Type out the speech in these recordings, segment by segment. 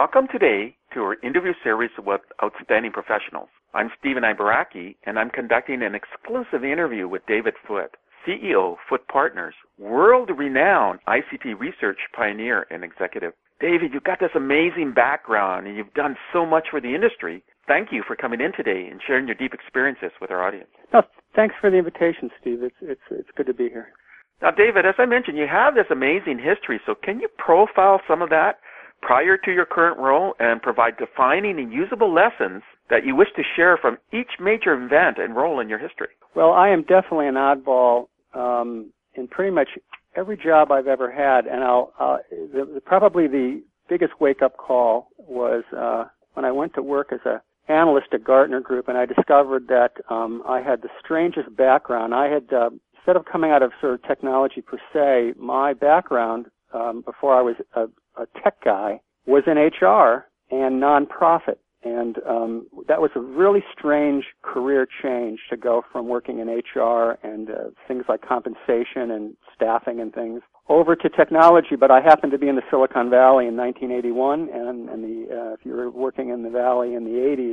Welcome today to our interview series with outstanding professionals. I'm Stephen Ibaraki, and I'm conducting an exclusive interview with David Foote, CEO of Foote Partners, world-renowned ICT research pioneer and executive. David, you've got this amazing background, and you've done so much for the industry. Thank you for coming in today and sharing your deep experiences with our audience. No, thanks for the invitation, Steve. It's good to be here. Now, David, as I mentioned, you have this amazing history, so can you profile some of that prior to your current role and provide defining and usable lessons that you wish to share from each major event and role in your history? Well, I am definitely an oddball in pretty much every job I've ever had, and probably the biggest wake-up call was when I went to work as an analyst at Gartner Group, and I discovered that I had the strangest background. I had, instead of coming out of sort of technology per se, my background before I was a tech guy was in HR and nonprofit. And that was a really strange career change to go from working in HR and things like compensation and staffing and things over to technology. But I happened to be in the Silicon Valley in 1981, and if you were working in the Valley in the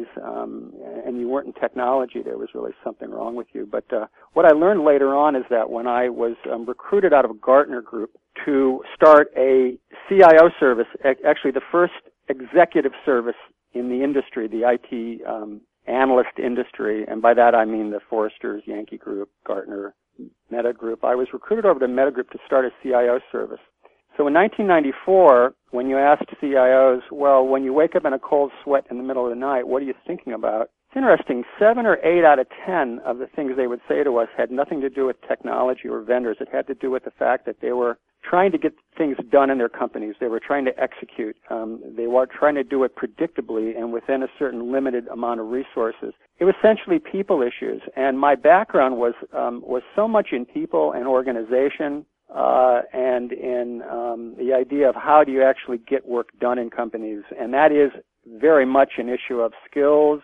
80s and you weren't in technology, there was really something wrong with you. But what I learned later on is that when I was recruited out of Gartner Group to start a CIO service, actually the first executive service in the industry, the IT analyst industry, and by that I mean the Forresters, Yankee Group, Gartner, Meta Group. I was recruited over to Meta Group to start a CIO service. So in 1994, when you asked CIOs, well, when you wake up in a cold sweat in the middle of the night, what are you thinking about? It's interesting, 7 or 8 out of 10 of the things they would say to us had nothing to do with technology or vendors. It had to do with the fact that they were trying to get things done in their companies. They were trying to execute. They were trying to do it predictably and within a certain limited amount of resources. It was essentially people issues, and my background was so much in people and organization and in the idea of how do you actually get work done in companies, and that is very much an issue of skills,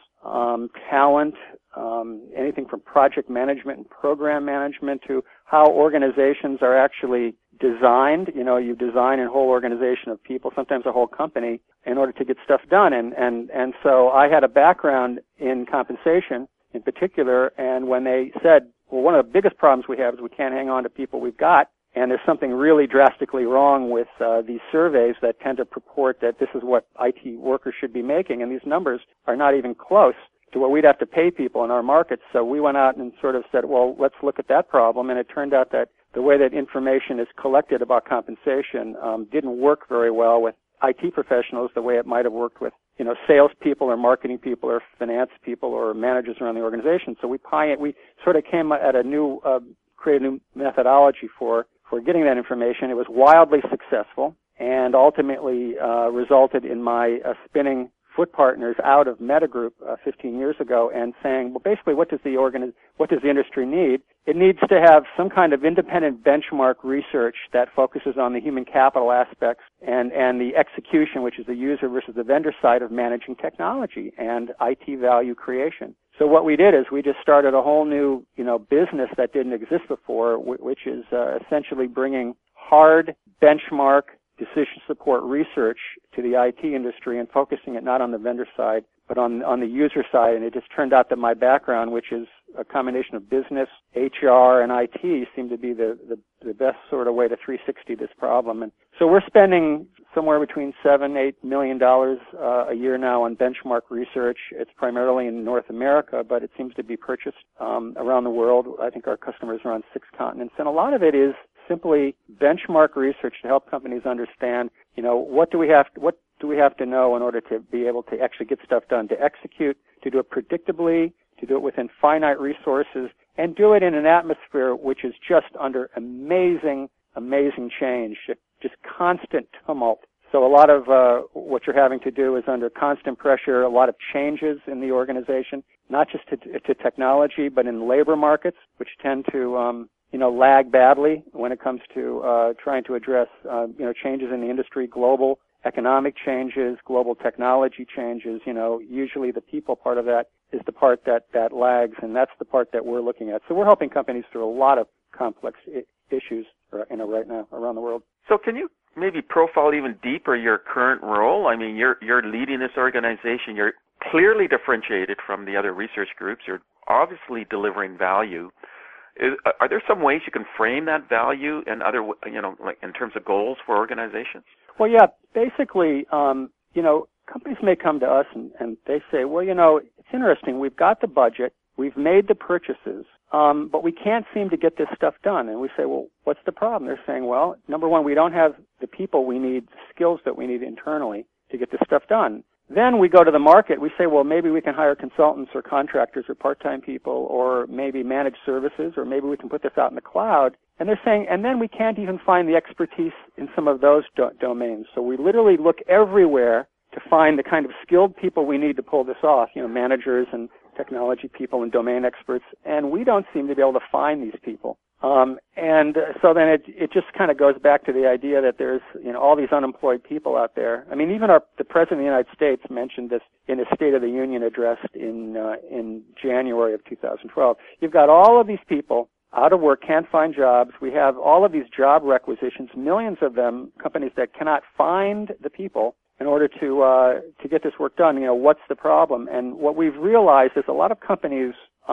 talent, anything from project management and program management to how organizations are actually designed. You know, you design a whole organization of people, sometimes a whole company, in order to get stuff done. And so I had a background in compensation in particular, and when they said, well, one of the biggest problems we have is we can't hang on to people we've got, and there's something really drastically wrong with these surveys that tend to purport that this is what IT workers should be making, and these numbers are not even close to what we'd have to pay people in our markets. So we went out and sort of said, well, let's look at that problem, and it turned out that the way that information is collected about compensation didn't work very well with IT professionals the way it might have worked with, you know, salespeople or marketing people or finance people or managers around the organization. So we sort of came at created a new methodology for getting that information. It was wildly successful and ultimately resulted in my spinning Foote Partners out of Meta Group 15 years ago and saying, well, basically, what does the industry need? It needs to have some kind of independent benchmark research that focuses on the human capital aspects and the execution, which is the user versus the vendor side of managing technology and IT value creation. So what we did is we just started a whole new, business that didn't exist before, which is essentially bringing hard benchmark decision support research to the IT industry and focusing it not on the vendor side, but on the user side. And it just turned out that my background, which is a combination of business, HR, and IT, seemed to be the best sort of way to 360 this problem. And so we're spending somewhere between $7-8 million a year now on benchmark research. It's primarily in North America, but it seems to be purchased around the world. I think our customers are on 6 continents, and a lot of it is simply benchmark research to help companies understand, what do we have to know in order to be able to actually get stuff done, to execute, to do it predictably, to do it within finite resources, and do it in an atmosphere which is just under amazing change, just constant tumult. So a lot of what you're having to do is under constant pressure, a lot of changes in the organization, not just to technology, but in labor markets, which tend to lag badly when it comes to trying to address changes in the industry, global economic changes, global technology changes. Usually the people part of that is the part that lags, and that's the part that we're looking at. So we're helping companies through a lot of complex issues right now around the world. So can you maybe profile even deeper your current role? I mean, you're leading this organization. You're clearly differentiated from the other research groups. You're obviously delivering value. Are there some ways you can frame that value and other, like in terms of goals for organizations? Well, yeah, basically, companies may come to us and they say, well, it's interesting. We've got the budget. We've made the purchases, but we can't seem to get this stuff done. And we say, well, what's the problem? They're saying, well, number one, we don't have the people we need, skills that we need internally to get this stuff done. Then we go to the market. We say, well, maybe we can hire consultants or contractors or part-time people or maybe manage services or maybe we can put this out in the cloud. And they're saying, and then we can't even find the expertise in some of those domains. So we literally look everywhere to find the kind of skilled people we need to pull this off, managers and technology people and domain experts, and we don't seem to be able to find these people. So then it just kind of goes back to the idea that there's, all these unemployed people out there. I mean, even the President of the United States mentioned this in his State of the Union address in January of 2012. You've got all of these people out of work, can't find jobs. We have all of these job requisitions, millions of them, companies that cannot find the people in order to get this work done. What's the problem? And what we've realized is a lot of companies,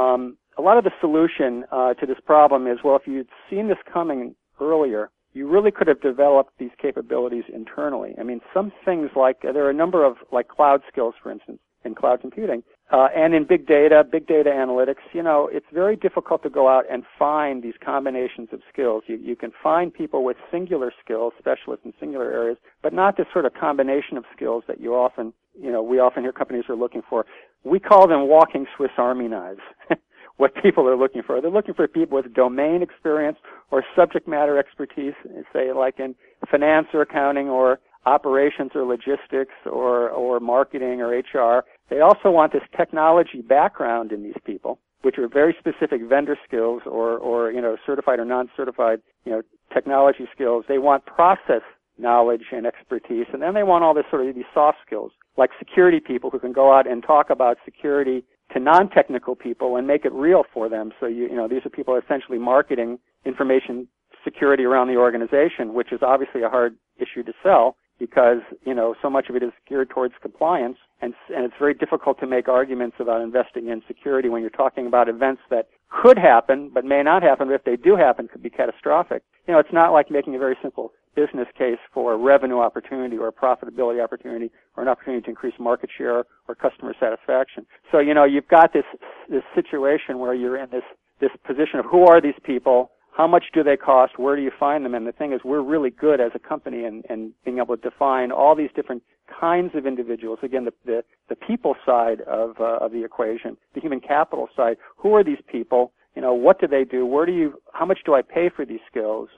a lot of the solution to this problem is, well, if you'd seen this coming earlier, you really could have developed these capabilities internally. I mean, some things like, there are a number of, like cloud skills, for instance, in cloud computing, and in big data analytics, it's very difficult to go out and find these combinations of skills. You can find people with singular skills, specialists in singular areas, but not this sort of combination of skills that we often hear companies are looking for. We call them walking Swiss Army knives. What people are looking for. They're looking for people with domain experience or subject matter expertise, say like in finance or accounting or operations or logistics or marketing or HR. They also want this technology background in these people, which are very specific vendor skills or certified or non-certified, technology skills. They want process knowledge and expertise, and then they want all this sort of these soft skills, like security people who can go out and talk about security to non-technical people and make it real for them. So these are people essentially marketing information security around the organization, which is obviously a hard issue to sell because so much of it is geared towards compliance, and it's very difficult to make arguments about investing in security when you're talking about events that could happen but may not happen, but if they do happen, could be catastrophic. It's not like making a very simple business case for a revenue opportunity or a profitability opportunity or an opportunity to increase market share or customer satisfaction. So, you've got this situation where you're in this position of who are these people, how much do they cost, where do you find them? And the thing is, we're really good as a company in being able to define all these different kinds of individuals. Again, the people side of the equation, the human capital side. Who are these people? What do they do? How much do I pay for these skills?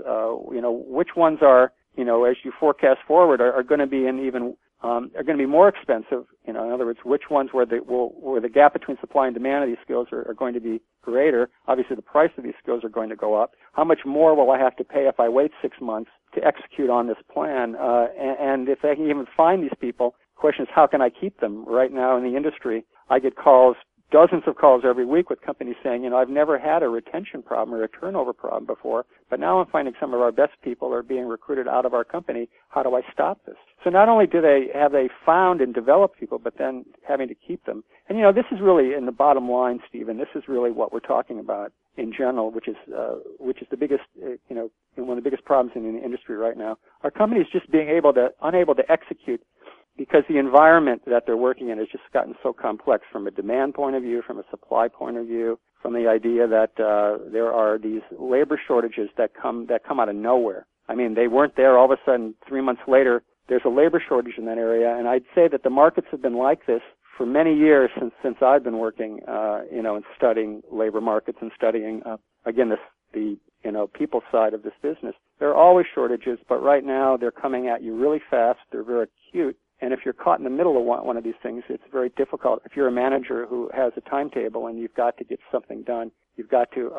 Which ones are, as you forecast forward, are going to be are going to be more expensive. In other words, which ones where the gap between supply and demand of these skills are going to be greater. Obviously, the price of these skills are going to go up. How much more will I have to pay if I wait 6 months to execute on this plan? And if I can even find these people, the question is, how can I keep them? Right now in the industry, I get dozens of calls every week with companies saying, I've never had a retention problem or a turnover problem before, but now I'm finding some of our best people are being recruited out of our company. How do I stop this? So not only have they found and developed people, but then having to keep them. And this is really, in the bottom line, Stephen, this is really what we're talking about in general, which is the biggest, one of the biggest problems in the industry right now. Our companies just unable to execute because the environment that they're working in has just gotten so complex from a demand point of view, from a supply point of view, from the idea that there are these labor shortages that come out of nowhere. I mean, they weren't there. All of a sudden, 3 months later, there's a labor shortage in that area. And I'd say that the markets have been like this for many years since I've been working, and studying labor markets and studying, again, the people side of this business. There are always shortages, but right now they're coming at you really fast. They're very acute. And if you're caught in the middle of one of these things, it's very difficult. If you're a manager who has a timetable and you've got to get something done, you've got to,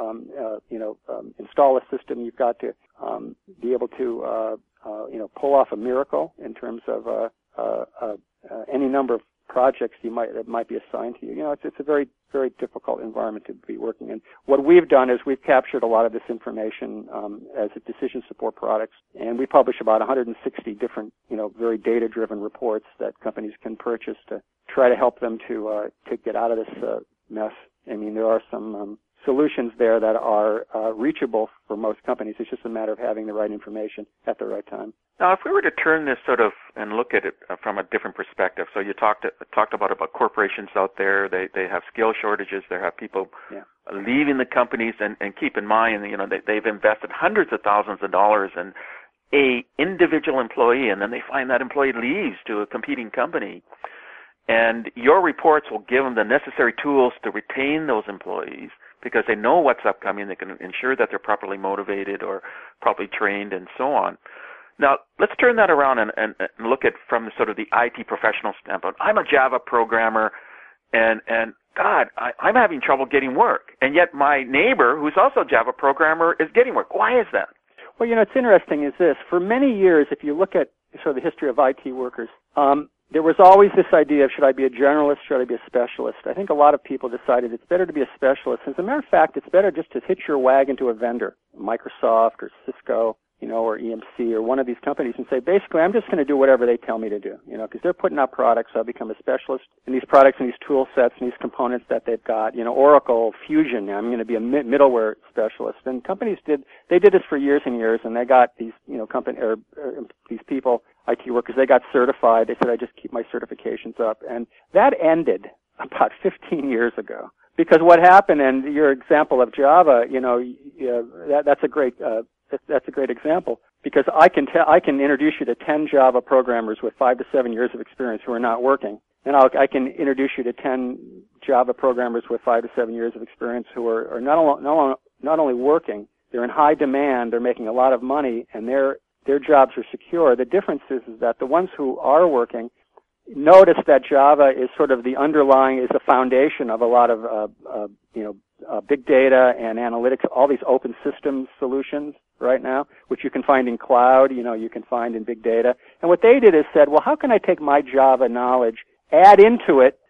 install a system. You've got to be able to, pull off a miracle in terms of any number of projects that might be assigned to you. You know, it's a very, very difficult environment to be working in. What we've done is we've captured a lot of this information as a decision support products, and we publish about 160 different, you know, very data-driven reports that companies can purchase to try to help them to get out of this mess. I mean, there are some solutions there that are reachable for most companies. It's just a matter of having the right information at the right time. Now, if we were to turn this sort of and look at it from a different perspective, so you talked about corporations out there. They have skill shortages. They have people leaving the companies, and keep in mind, you know, they've invested hundreds of thousands of dollars in a individual employee, and then they find that employee leaves to a competing company. And your reports will give them the necessary tools to retain those employees because they know what's upcoming. They can ensure that they're properly motivated or properly trained and so on. Now, let's turn that around and look at from the sort of the IT professional standpoint. I'm a Java programmer, and God, I'm having trouble getting work. And yet my neighbor, who's also a Java programmer, is getting work. Why is that? Well, you know, it's interesting is this. For many years, if you look at sort of the history of IT workers, there was always this idea of should I be a generalist, should I be a specialist? I think a lot of people decided it's better to be a specialist. As a matter of fact, it's better just to hitch your wagon to a vendor, Microsoft or Cisco, you know, or EMC or one of these companies and say, basically, I'm just going to do whatever they tell me to do, you know, because they're putting out products. So I'll become a specialist in these products and these tool sets and these components that they've got, you know, Oracle, Fusion. I'm going to be a middleware specialist. And companies did this for years and years, and they got these, you know, these people, IT workers, they got certified. They said, I just keep my certifications up. And that ended about 15 years ago. Because what happened, and your example of Java, you know, that's a great example, because I can introduce you to 10 Java programmers with 5 to 7 years of experience who are not working, and I can introduce you to 10 Java programmers with 5 to 7 years of experience who are not only working, they're in high demand, they're making a lot of money, and their jobs are secure. The difference is that the ones who are working notice that Java is sort of the foundation of a lot of big data and analytics, all these open systems solutions right now, which you can find in cloud, you know, you can find in big data. And what they did is said, well, how can I take my Java knowledge, add into it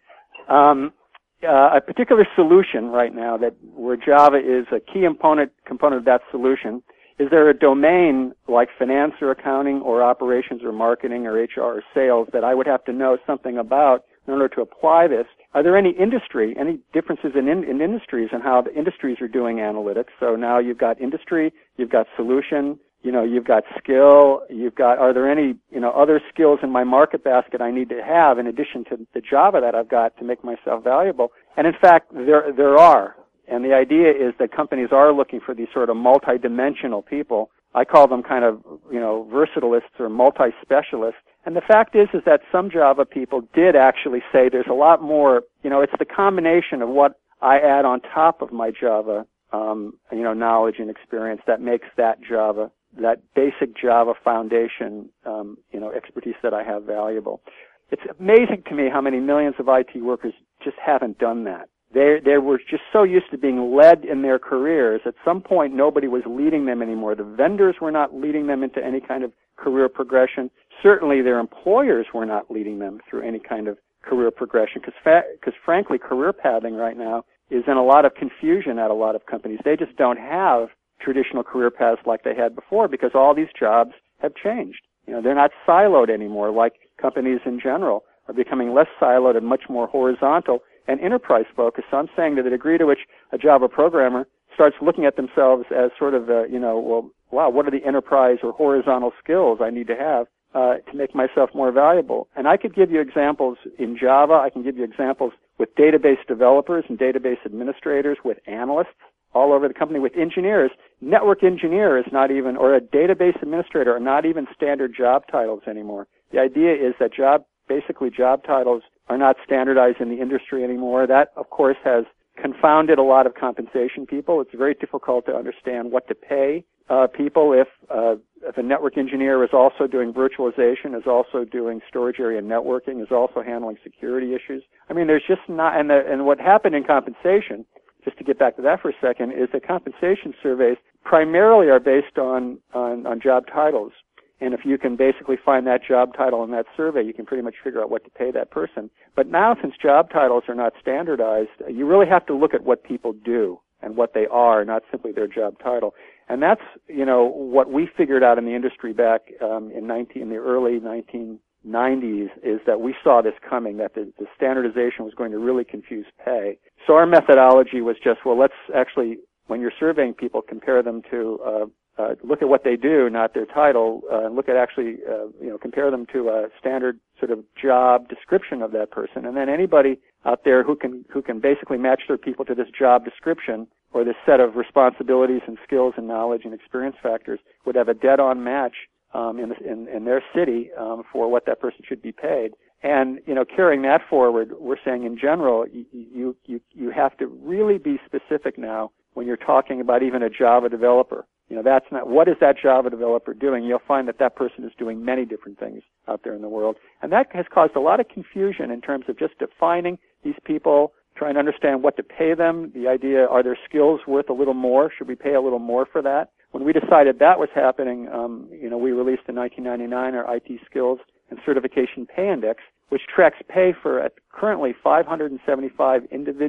a particular solution right now where Java is a key component of that solution. Is there a domain like finance or accounting or operations or marketing or HR or sales that I would have to know something about in order to apply this? Are there any differences in industries and how the industries are doing analytics? So now you've got industry, you've got solution, you know, you've got skill, are there any, you know, other skills in my market basket I need to have in addition to the Java that I've got to make myself valuable? And in fact, there are. And the idea is that companies are looking for these sort of multi-dimensional people. I call them kind of, you know, versatilists or multi-specialists. And the fact is that some Java people did actually say there's a lot more, you know, it's the combination of what I add on top of my Java, you know, knowledge and experience that makes that Java, that basic Java foundation, you know, expertise that I have valuable. It's amazing to me how many millions of IT workers just haven't done that. They were just so used to being led in their careers. At some point, nobody was leading them anymore. The vendors were not leading them into any kind of career progression. Certainly, their employers were not leading them through any kind of career progression. Because frankly, career pathing right now is in a lot of confusion at a lot of companies. They just don't have traditional career paths like they had before because all these jobs have changed. You know, they're not siloed anymore like companies in general are becoming less siloed and much more horizontal and enterprise focused. So I'm saying that the degree to which a Java programmer starts looking at themselves as sort of you know, well, wow, what are the enterprise or horizontal skills I need to have to make myself more valuable? And I could give you examples in Java. I can give you examples with database developers and database administrators, with analysts all over the company, with engineers. Network engineer is not even, or a database administrator are not even standard job titles anymore. The idea is that job titles are not standardized in the industry anymore. That, of course, has confounded a lot of compensation people. It's very difficult to understand what to pay people if a network engineer is also doing virtualization, is also doing storage area networking, is also handling security issues. I mean, there's just not, and what happened in compensation, just to get back to that for a second, is that compensation surveys primarily are based on job titles. And if you can basically find that job title in that survey, you can pretty much figure out what to pay that person. But now, since job titles are not standardized, you really have to look at what people do and what they are, not simply their job title. And that's, what we figured out in the industry back in the early 1990s, is that we saw this coming, that the standardization was going to really confuse pay. So our methodology was just, well, let's actually, when you're surveying people, compare them to look at what they do, not their title, and look at actually, compare them to a standard sort of job description of that person. And then anybody out there who can basically match their people to this job description or this set of responsibilities and skills and knowledge and experience factors would have a dead-on match in their city for what that person should be paid. And, carrying that forward, we're saying in general, you have to really be specific now when you're talking about even a Java developer. That's not, what is that Java developer doing? You'll find that person is doing many different things out there in the world. And that has caused a lot of confusion in terms of just defining these people, trying to understand what to pay them, the idea, are their skills worth a little more? Should we pay a little more for that? When we decided that was happening, we released in 1999 our IT Skills and Certification Pay Index, which tracks pay for currently 576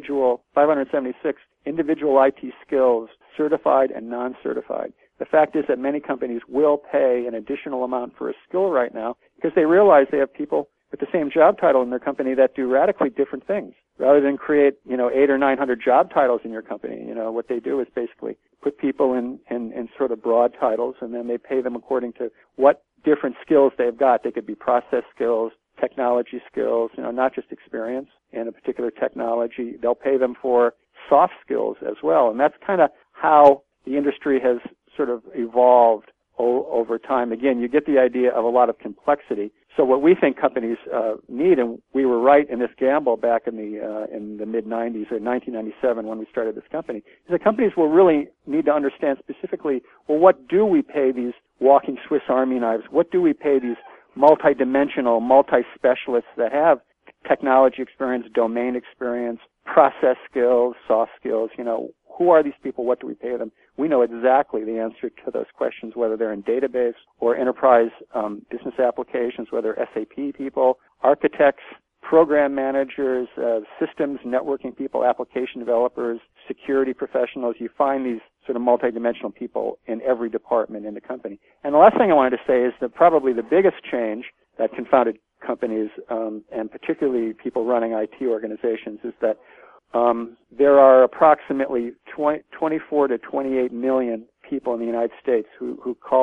individual IT skills, certified and non-certified. The fact is that many companies will pay an additional amount for a skill right now because they realize they have people with the same job title in their company that do radically different things. Rather than create, 800 or 900 job titles in your company, what they do is basically put people in sort of broad titles, and then they pay them according to what different skills they've got. They could be process skills, technology skills, not just experience in a particular technology. They'll pay them for soft skills as well. And that's kind of how the industry has sort of evolved over time. Again, you get the idea of a lot of complexity. So what we think companies need, and we were right in this gamble back in the mid-90s, or 1997 when we started this company, is that companies will really need to understand specifically, well, what do we pay these walking Swiss Army knives? What do we pay these multidimensional, multi-specialists that have technology experience, domain experience, process skills, soft skills? Who are these people? What do we pay them? We know exactly the answer to those questions, whether they're in database or enterprise business applications, whether SAP people, architects, program managers, systems, networking people, application developers, security professionals. You find these sort of multidimensional people in every department in the company. And the last thing I wanted to say is that probably the biggest change that confounded companies, and particularly people running IT organizations, is that there are approximately 24 to 28 million people in the United States who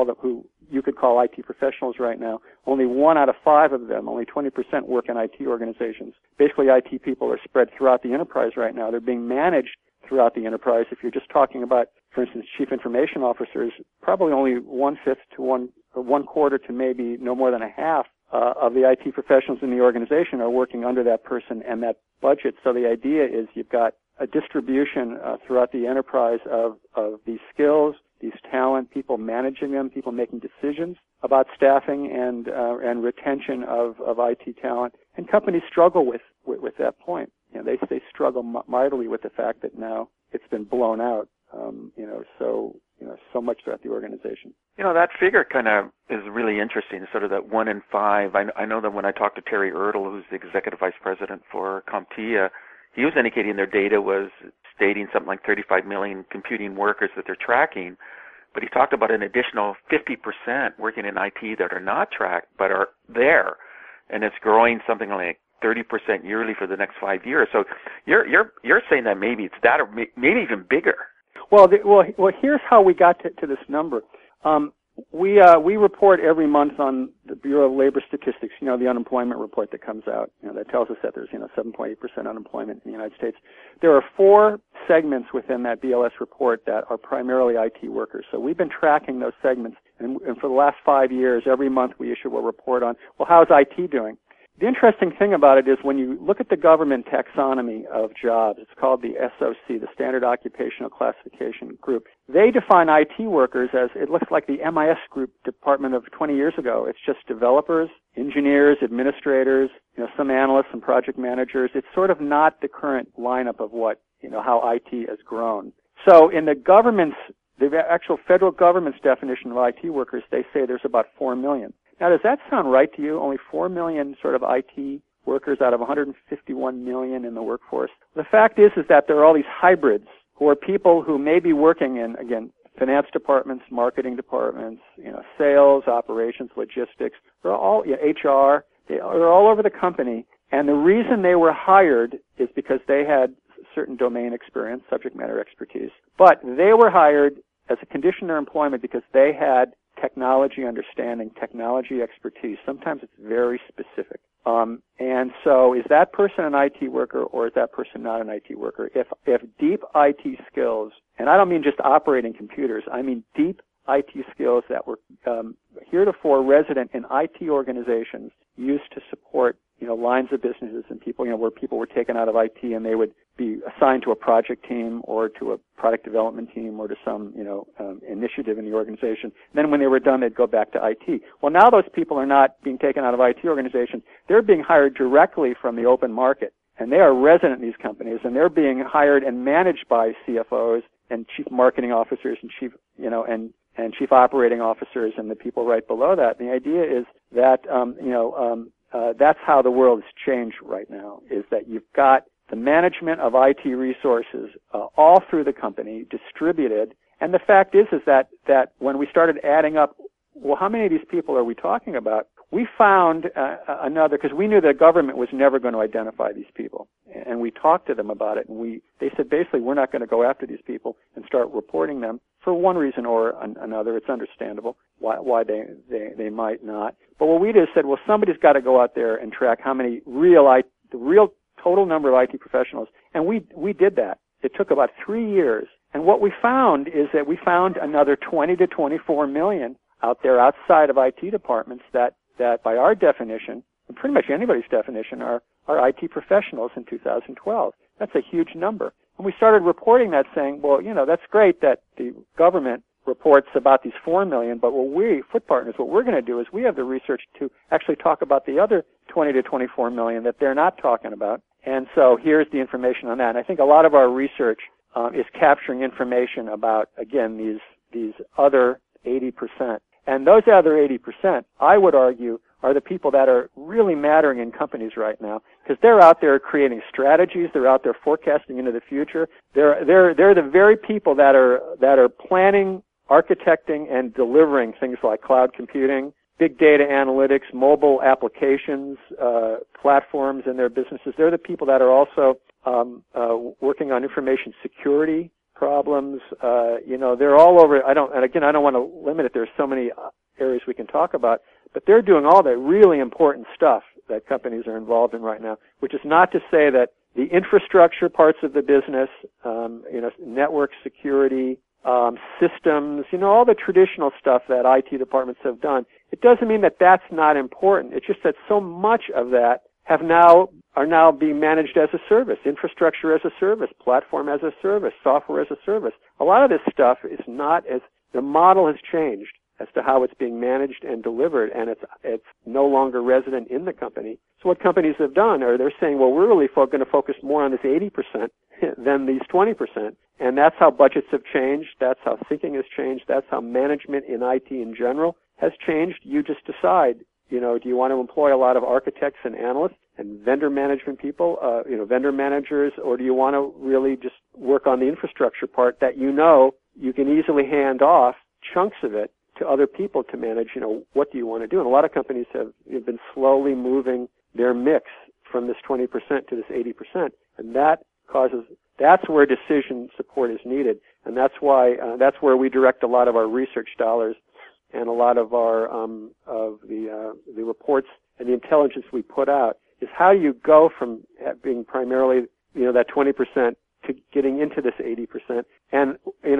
you could call IT professionals right now. Only 1 out of 5 of them, only 20%, work in IT organizations. Basically, IT people are spread throughout the enterprise right now. They're being managed throughout the enterprise. If you're just talking about, for instance, chief information officers, probably only 1/5 to 1/4 to maybe no more than a half of the IT professionals in the organization are working under that person and that budget. So the idea is you've got a distribution throughout the enterprise of these skills, these talent, people managing them, people making decisions about staffing and retention of IT talent. And companies struggle with that point. They struggle mightily with the fact that now it's been blown out. So much throughout the organization. That figure kind of is really interesting, sort of that 1 in 5. I know that when I talked to Terry Ertl, who's the executive vice president for CompTIA, he was indicating their data was stating something like 35 million computing workers that they're tracking, but he talked about an additional 50% working in IT that are not tracked but are there, and it's growing something like 30% yearly for the next 5 years. So you're saying that maybe it's that, or maybe even bigger. Well, here's how we got to this number. We report every month on the Bureau of Labor Statistics, the unemployment report that comes out, that tells us that there's, 7.8% unemployment in the United States. There are 4 segments within that BLS report that are primarily IT workers. So we've been tracking those segments, and for the last 5 years, every month we issue a report on, well, how's IT doing? The interesting thing about it is when you look at the government taxonomy of jobs, it's called the SOC, the Standard Occupational Classification Group. They define IT workers as, it looks like the MIS group department of 20 years ago. It's just developers, engineers, administrators, some analysts and project managers. It's sort of not the current lineup of what, how IT has grown. So in the government's the actual federal government's definition of IT workers, they say there's about 4 million. Now, does that sound right to you? Only 4 million sort of IT workers out of 151 million in the workforce. The fact is that there are all these hybrids who are people who may be working in, again, finance departments, marketing departments, sales, operations, logistics, they're all, HR, they're all over the company. And the reason they were hired is because they had certain domain experience, subject matter expertise. But they were hired as a condition of their employment because they had technology understanding, technology expertise. Sometimes it's very specific. And so is that person an IT worker or is that person not an IT worker? If deep IT skills, and I don't mean just operating computers, I mean deep IT skills that were heretofore resident in IT organizations used to support lines of businesses and people, where people were taken out of IT and they would be assigned to a project team or to a product development team or to some, initiative in the organization. Then when they were done, they'd go back to IT. Well, now those people are not being taken out of IT organizations. They're being hired directly from the open market. And they are resident in these companies, and they're being hired and managed by CFOs and chief marketing officers and chief chief operating officers and the people right below that. And the idea is that, that's how the world has changed right now, is that you've got the management of IT resources all through the company, distributed. And the fact is that when we started adding up, well, how many of these people are we talking about? We found another, because we knew the government was never going to identify these people. And we talked to them about it, and they said basically we're not going to go after these people and start reporting them for one reason or another. It's understandable why they might not. But what we just said, well, somebody's got to go out there and track how many the real total number of IT professionals. And we did that. It took about 3 years. And what we found is that we found another 20 to 24 million out there outside of IT departments that by our definition, and pretty much anybody's definition, are IT professionals in 2012. That's a huge number. And we started reporting that, saying, well, that's great that the government reports about these 4 million, but what we're going to do is we have the research to actually talk about the other 20 to 24 million that they're not talking about. And so here's the information on that. And I think a lot of our research is capturing information about, again, these other 80%. And those other 80%, I would argue, are the people that are really mattering in companies right now, because they're out there creating strategies, they're out there forecasting into the future. They're the very people that are planning, architecting, and delivering things like cloud computing, big data analytics, mobile applications, platforms in their businesses. They're the people that are also working on information security problems. They're all over. I don't want to limit it. There's so many areas we can talk about, but they're doing all the really important stuff that companies are involved in right now, which is not to say that the infrastructure parts of the business, network security, systems, all the traditional stuff that IT departments have done. It doesn't mean that that's not important. It's just that so much of that are now being managed as a service, infrastructure as a service, platform as a service, software as a service. A lot of this stuff is not the model has changed as to how it's being managed and delivered, and it's no longer resident in the company. So what companies have done are they're saying, well, we're really going to focus more on this 80% than these 20%, and that's how budgets have changed. That's how thinking has changed. That's how management in IT in general has changed. You just decide. Do you want to employ a lot of architects and analysts and vendor management people, vendor managers, or do you want to really just work on the infrastructure part that you can easily hand off chunks of it to other people to manage? What do you want to do? And a lot of companies have been slowly moving their mix from this 20% to this 80%, and that's where decision support is needed, and that's where we direct a lot of our research dollars and a lot of our the reports and the intelligence we put out is how do you go from being primarily that 20% to getting into this 80%. And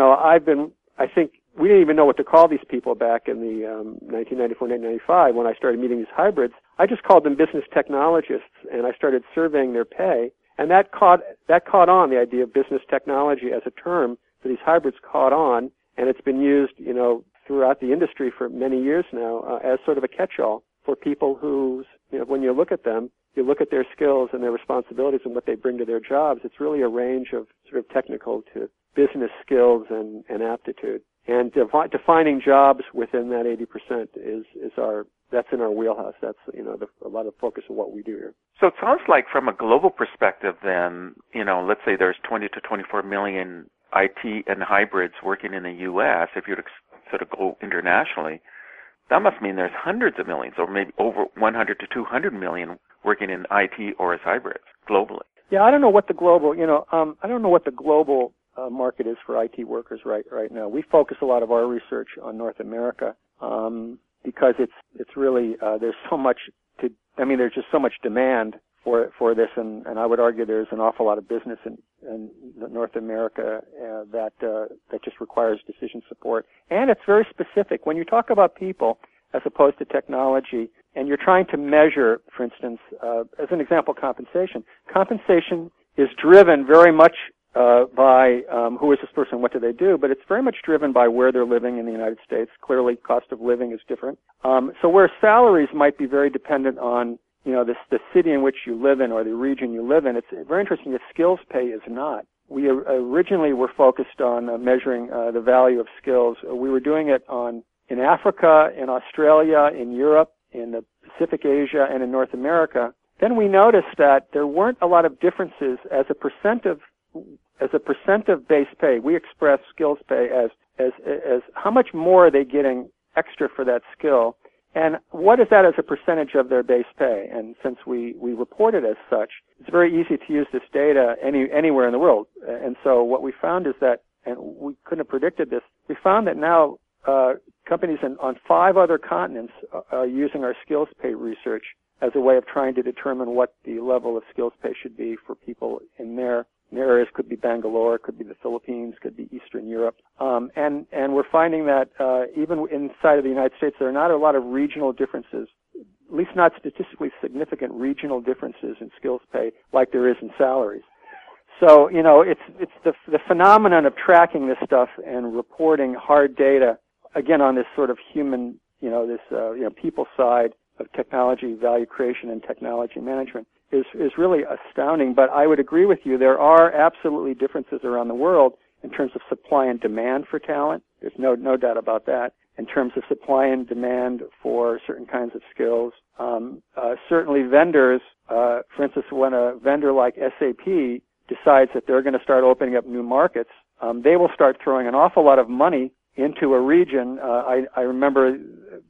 I think we didn't even know what to call these people back in the 1994, 1995 when I started meeting these hybrids. I just called them business technologists, and I started surveying their pay, and that caught on. The idea of business technology as a term for these hybrids caught on, and it's been used throughout the industry for many years now as sort of a catch-all for people who, when you look at them, you look at their skills and their responsibilities and what they bring to their jobs, it's really a range of sort of technical to business skills and aptitude. And defining jobs within that 80% that's in our wheelhouse. That's, a lot of focus of what we do here. So it sounds like from a global perspective then, let's say there's 20 to 24 million IT and hybrids working in the U.S. If you were to sort of go internationally, that must mean there's hundreds of millions, or maybe over 100 to 200 million working in IT or as hybrids globally. Yeah, I don't know what the global, market is for IT workers right now. We focus a lot of our research on North America because it's really there's just so much demand for this, and I would argue there's an awful lot of business in North America that just requires decision support, and it's very specific. When you talk about people as opposed to technology, and you're trying to measure, for instance, as an example, compensation. Compensation is driven very much by who is this person, what do they do, but it's very much driven by where they're living in the United States. Clearly, cost of living is different. So where salaries might be very dependent on, the city in which you live in or the region you live in, it's very interesting that skills pay is not. We originally were focused on measuring the value of skills. We were doing it in Africa, in Australia, in Europe, in the Pacific Asia, and in North America. Then we noticed that there weren't a lot of differences as a percent of base pay. We express skills pay as how much more are they getting extra for that skill, and what is that as a percentage of their base pay? And since we report it as such, it's very easy to use this data anywhere in the world. And so what we found is that, and we couldn't have predicted this, we found that now companies on 5 other continents are using our skills pay research as a way of trying to determine what the level of skills pay should be for people in their areas. Could be Bangalore, could be the Philippines, could be Eastern Europe. And we're finding that even inside of the United States, there are not a lot of regional differences, at least not statistically significant regional differences in skills pay like there is in salaries. So, it's the phenomenon of tracking this stuff and reporting hard data, again, on this sort of human, people side of technology value creation and technology management is really astounding. But I would agree with you, there are absolutely differences around the world in terms of supply and demand for talent. There's no doubt about that. In terms of supply and demand for certain kinds of skills. Certainly vendors, for instance, when a vendor like SAP decides that they're going to start opening up new markets, they will start throwing an awful lot of money into a region. I remember,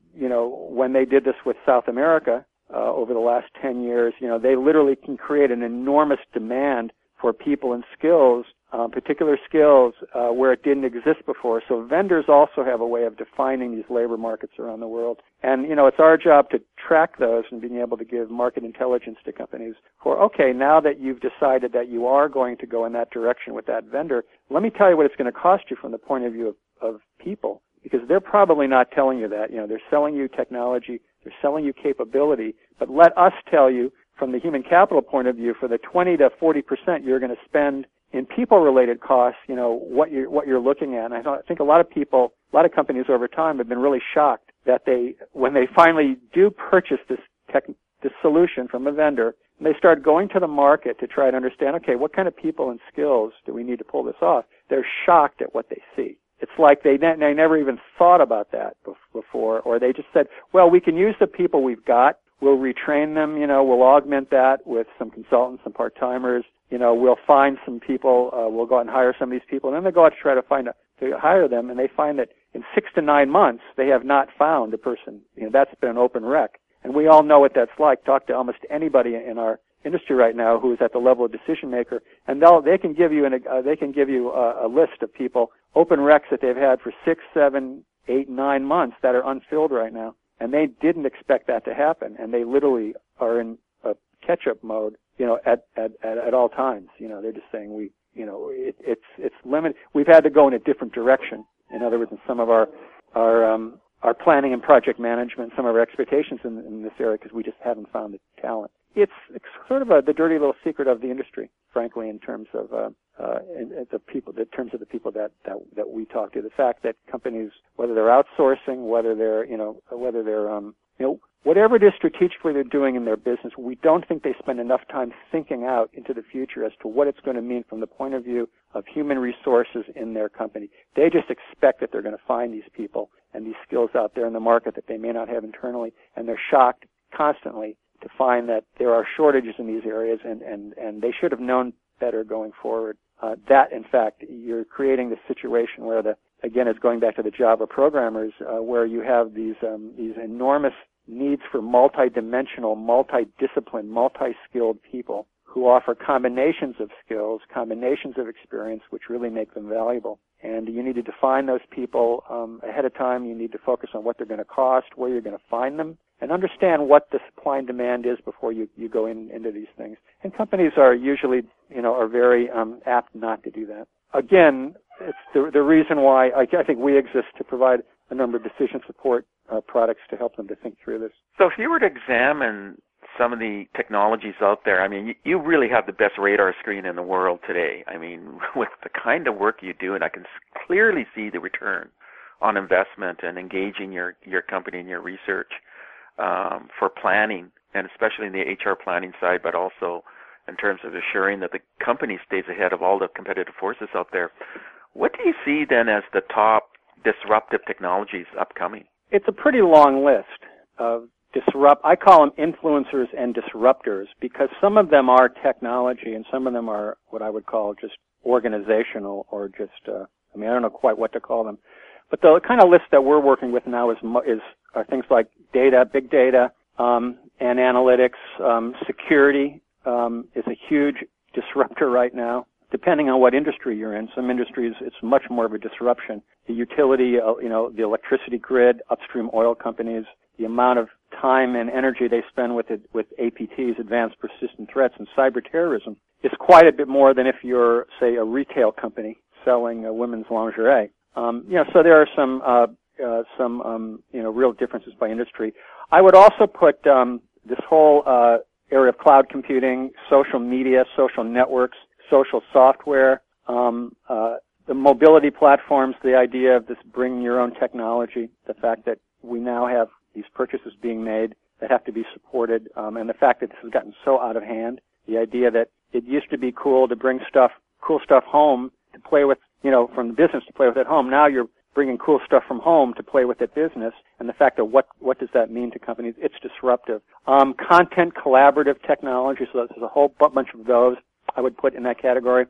when they did this with South America over the last 10 years, they literally can create an enormous demand for people and skills, particular skills where it didn't exist before. So vendors also have a way of defining these labor markets around the world. And, it's our job to track those and being able to give market intelligence to companies for, okay, now that you've decided that you are going to go in that direction with that vendor, let me tell you what it's going to cost you from the point of view of people, because they're probably not telling you that. They're selling you technology, they're selling you capability, but let us tell you from the human capital point of view, for the 20 to 40% you're going to spend in people-related costs, what you're looking at. And I think a lot of companies over time have been really shocked that when they finally do purchase this solution from a vendor, and they start going to the market to try to understand, okay, what kind of people and skills do we need to pull this off? They're shocked at what they see. It's like they never even thought about that before, or they just said, well, we can use the people we've got. We'll retrain them, we'll augment that with some consultants, some part-timers, we'll find some people, we'll go out and hire some of these people, and then they go out to try to hire them, and they find that in 6 to 9 months, they have not found a person. That's been an open rec. And we all know what that's like. Talk to almost anybody in our industry right now who is at the level of decision maker, and they can give you a list of people, open recs that they've had for 6, 7, 8, 9 months that are unfilled right now. And they didn't expect that to happen, and they literally are in a catch-up mode, at all times. They're just saying it's limited. We've had to go in a different direction. In other words, in some of our planning and project management, some of our expectations in this area, because we just haven't found the talent. It's sort of the dirty little secret of the industry, frankly, in terms of the people that we talk to. The fact that companies, whether they're outsourcing, whether they're whatever it is strategically they're doing in their business, we don't think they spend enough time thinking out into the future as to what it's going to mean from the point of view of human resources in their company. They just expect that they're going to find these people and these skills out there in the market that they may not have internally, and they're shocked constantly to find that there are shortages in these areas, and they should have known better going forward. That, in fact, you're creating this situation where again, it's going back to the Java programmers, where you have these enormous needs for multi-dimensional, multi-discipline, multi-skilled people who offer combinations of skills, combinations of experience, which really make them valuable. And you need to define those people ahead of time. You need to focus on what they're going to cost, where you're going to find them, and understand what the supply and demand is before you go into these things. And companies are usually, are very apt not to do that. Again, it's the reason why I think we exist, to provide a number of decision support products to help them to think through this. So if you were to examine some of the technologies out there, I mean, you really have the best radar screen in the world today. I mean, with the kind of work you do, and I can clearly see the return on investment and engaging your company in your research for planning, and especially in the HR planning side, but also in terms of assuring that the company stays ahead of all the competitive forces out there. What do you see then as the top disruptive technologies upcoming? It's a pretty long list of I call them influencers and disruptors, because some of them are technology and some of them are what I would call just organizational, or just, I don't know quite what to call them. But the kind of list that we're working with now are things like data, big data, and analytics. Security is a huge disruptor right now, depending on what industry you're in. Some industries, it's much more of a disruption. The utility, the electricity grid, upstream oil companies, the amount of time and energy they spend with APTs, advanced persistent threats, and cyber terrorism is quite a bit more than if you're, say, a retail company selling women's lingerie. So there are some real differences by industry. I would also put this whole area of cloud computing, social media, social networks, social software, the mobility platforms, the idea of this bring your own technology, the fact that we now have these purchases being made that have to be supported, and the fact that this has gotten so out of hand, the idea that it used to be cool to bring cool stuff home to play with, from the business to play with at home. Now you're bringing cool stuff from home to play with at business, and the fact that what does that mean to companies? It's disruptive. Content collaborative technology, so there's a whole bunch of those I would put in that category.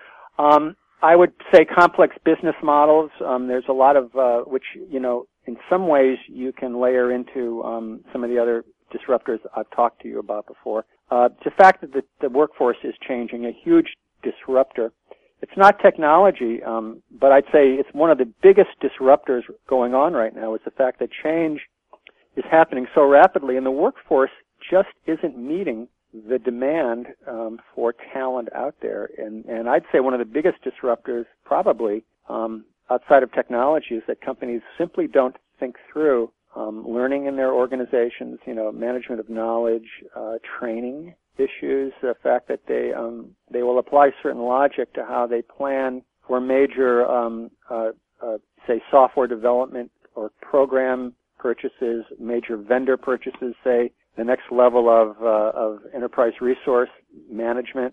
I would say complex business models. There's a lot of which, in some ways you can layer into some of the other disruptors I've talked to you about before. The fact that the workforce is changing, a huge disruptor. It's not technology, but I'd say it's one of the biggest disruptors going on right now, is the fact that change is happening so rapidly, and the workforce just isn't meeting the demand for talent out there. And I'd say one of the biggest disruptors probably outside of technology is that companies simply don't think through learning in their organizations, management of knowledge, training issues, the fact that they will apply certain logic to how they plan for major, say, software development or program purchases, major vendor purchases, say, the next level of enterprise resource management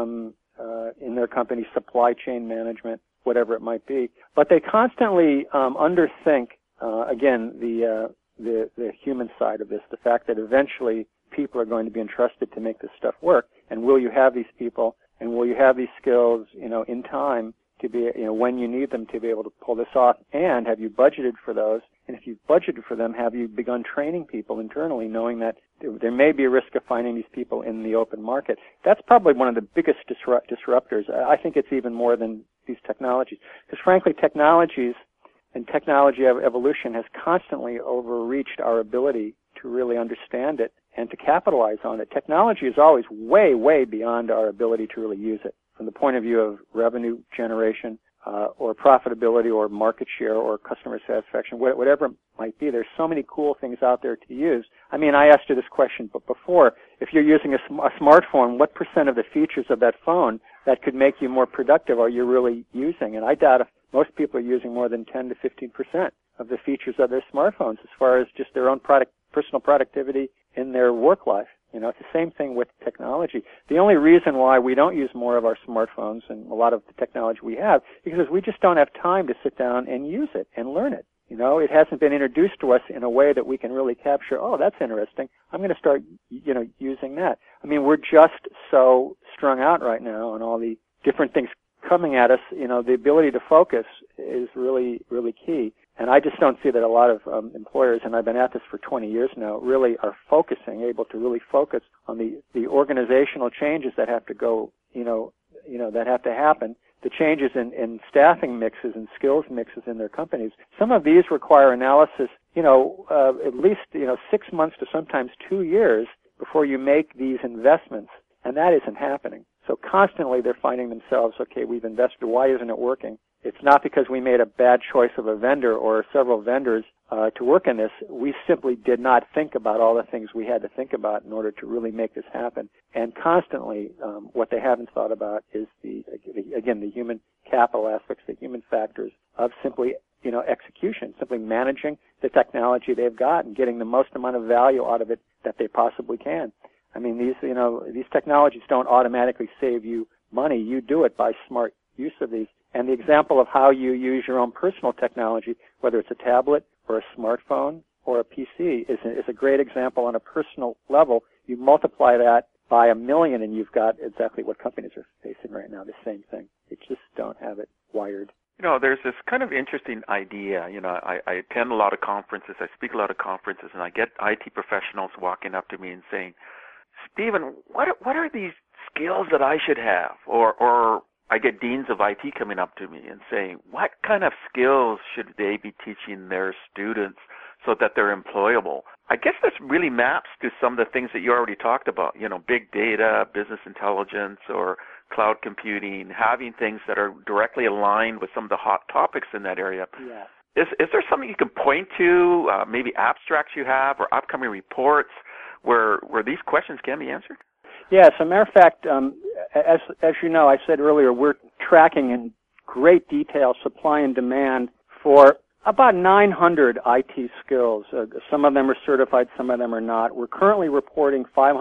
in their company, supply chain management, whatever it might be. But they constantly underthink, again, the human side of this, the fact that eventually people are going to be entrusted to make this stuff work. And will you have these people, and will you have these skills, in time to be, when you need them to be able to pull this off? And have you budgeted for those? And if you've budgeted for them, have you begun training people internally, knowing that there may be a risk of finding these people in the open market? That's probably one of the biggest disruptors. I think it's even more than these technologies. Because frankly, technologies and technology evolution has constantly overreached our ability to really understand it and to capitalize on it. Technology is always way, way beyond our ability to really use it. From the point of view of revenue generation, or profitability, or market share, or customer satisfaction, whatever it might be, there's so many cool things out there to use. I mean, I asked you this question before. If you're using a smartphone, what % of the features of that phone that could make you more productive are you really using? And I doubt if most people are using more than 10 to 15% of the features of their smartphones as far as just their own personal productivity in their work life. It's the same thing with technology. The only reason why we don't use more of our smartphones and a lot of the technology we have is because we just don't have time to sit down and use it and learn it. It hasn't been introduced to us in a way that we can really capture, oh, that's interesting. I'm going to start, using that. I mean, we're just so strung out right now on all the different things coming at us. The ability to focus is really, really key. And I just don't see that a lot of employers, and I've been at this for 20 years now, really are able to really focus on the organizational changes that have to go, that have to happen. The changes in staffing mixes and skills mixes in their companies. Some of these require analysis, at least, 6 months to sometimes 2 years before you make these investments, and that isn't happening. So constantly they're finding themselves, okay, we've invested, why isn't it working? It's not because we made a bad choice of a vendor or several vendors to work in this. We simply did not think about all the things we had to think about in order to really make this happen. And constantly, what they haven't thought about is the human capital aspects, the human factors of simply, execution, simply managing the technology they've got and getting the most amount of value out of it that they possibly can. I mean, these technologies don't automatically save you money. You do it by smart use of these. And the example of how you use your own personal technology, whether it's a tablet or a smartphone or a PC, is a great example on a personal level. You multiply that by 1 million and you've got exactly what companies are facing right now, the same thing. They just don't have it wired. There's this kind of interesting idea. I attend a lot of conferences, I speak a lot of conferences, and I get IT professionals walking up to me and saying, Stephen, what are these skills that I should have? Or I get deans of IT coming up to me and saying, what kind of skills should they be teaching their students so that they're employable? I guess this really maps to some of the things that you already talked about, big data, business intelligence, or cloud computing, having things that are directly aligned with some of the hot topics in that area. Yes. Is there something you can point to, maybe abstracts you have or upcoming reports where these questions can be answered? Yes, as a matter of fact, as you know, I said earlier, we're tracking in great detail supply and demand for about 900 IT skills. Some of them are certified, some of them are not. We're currently reporting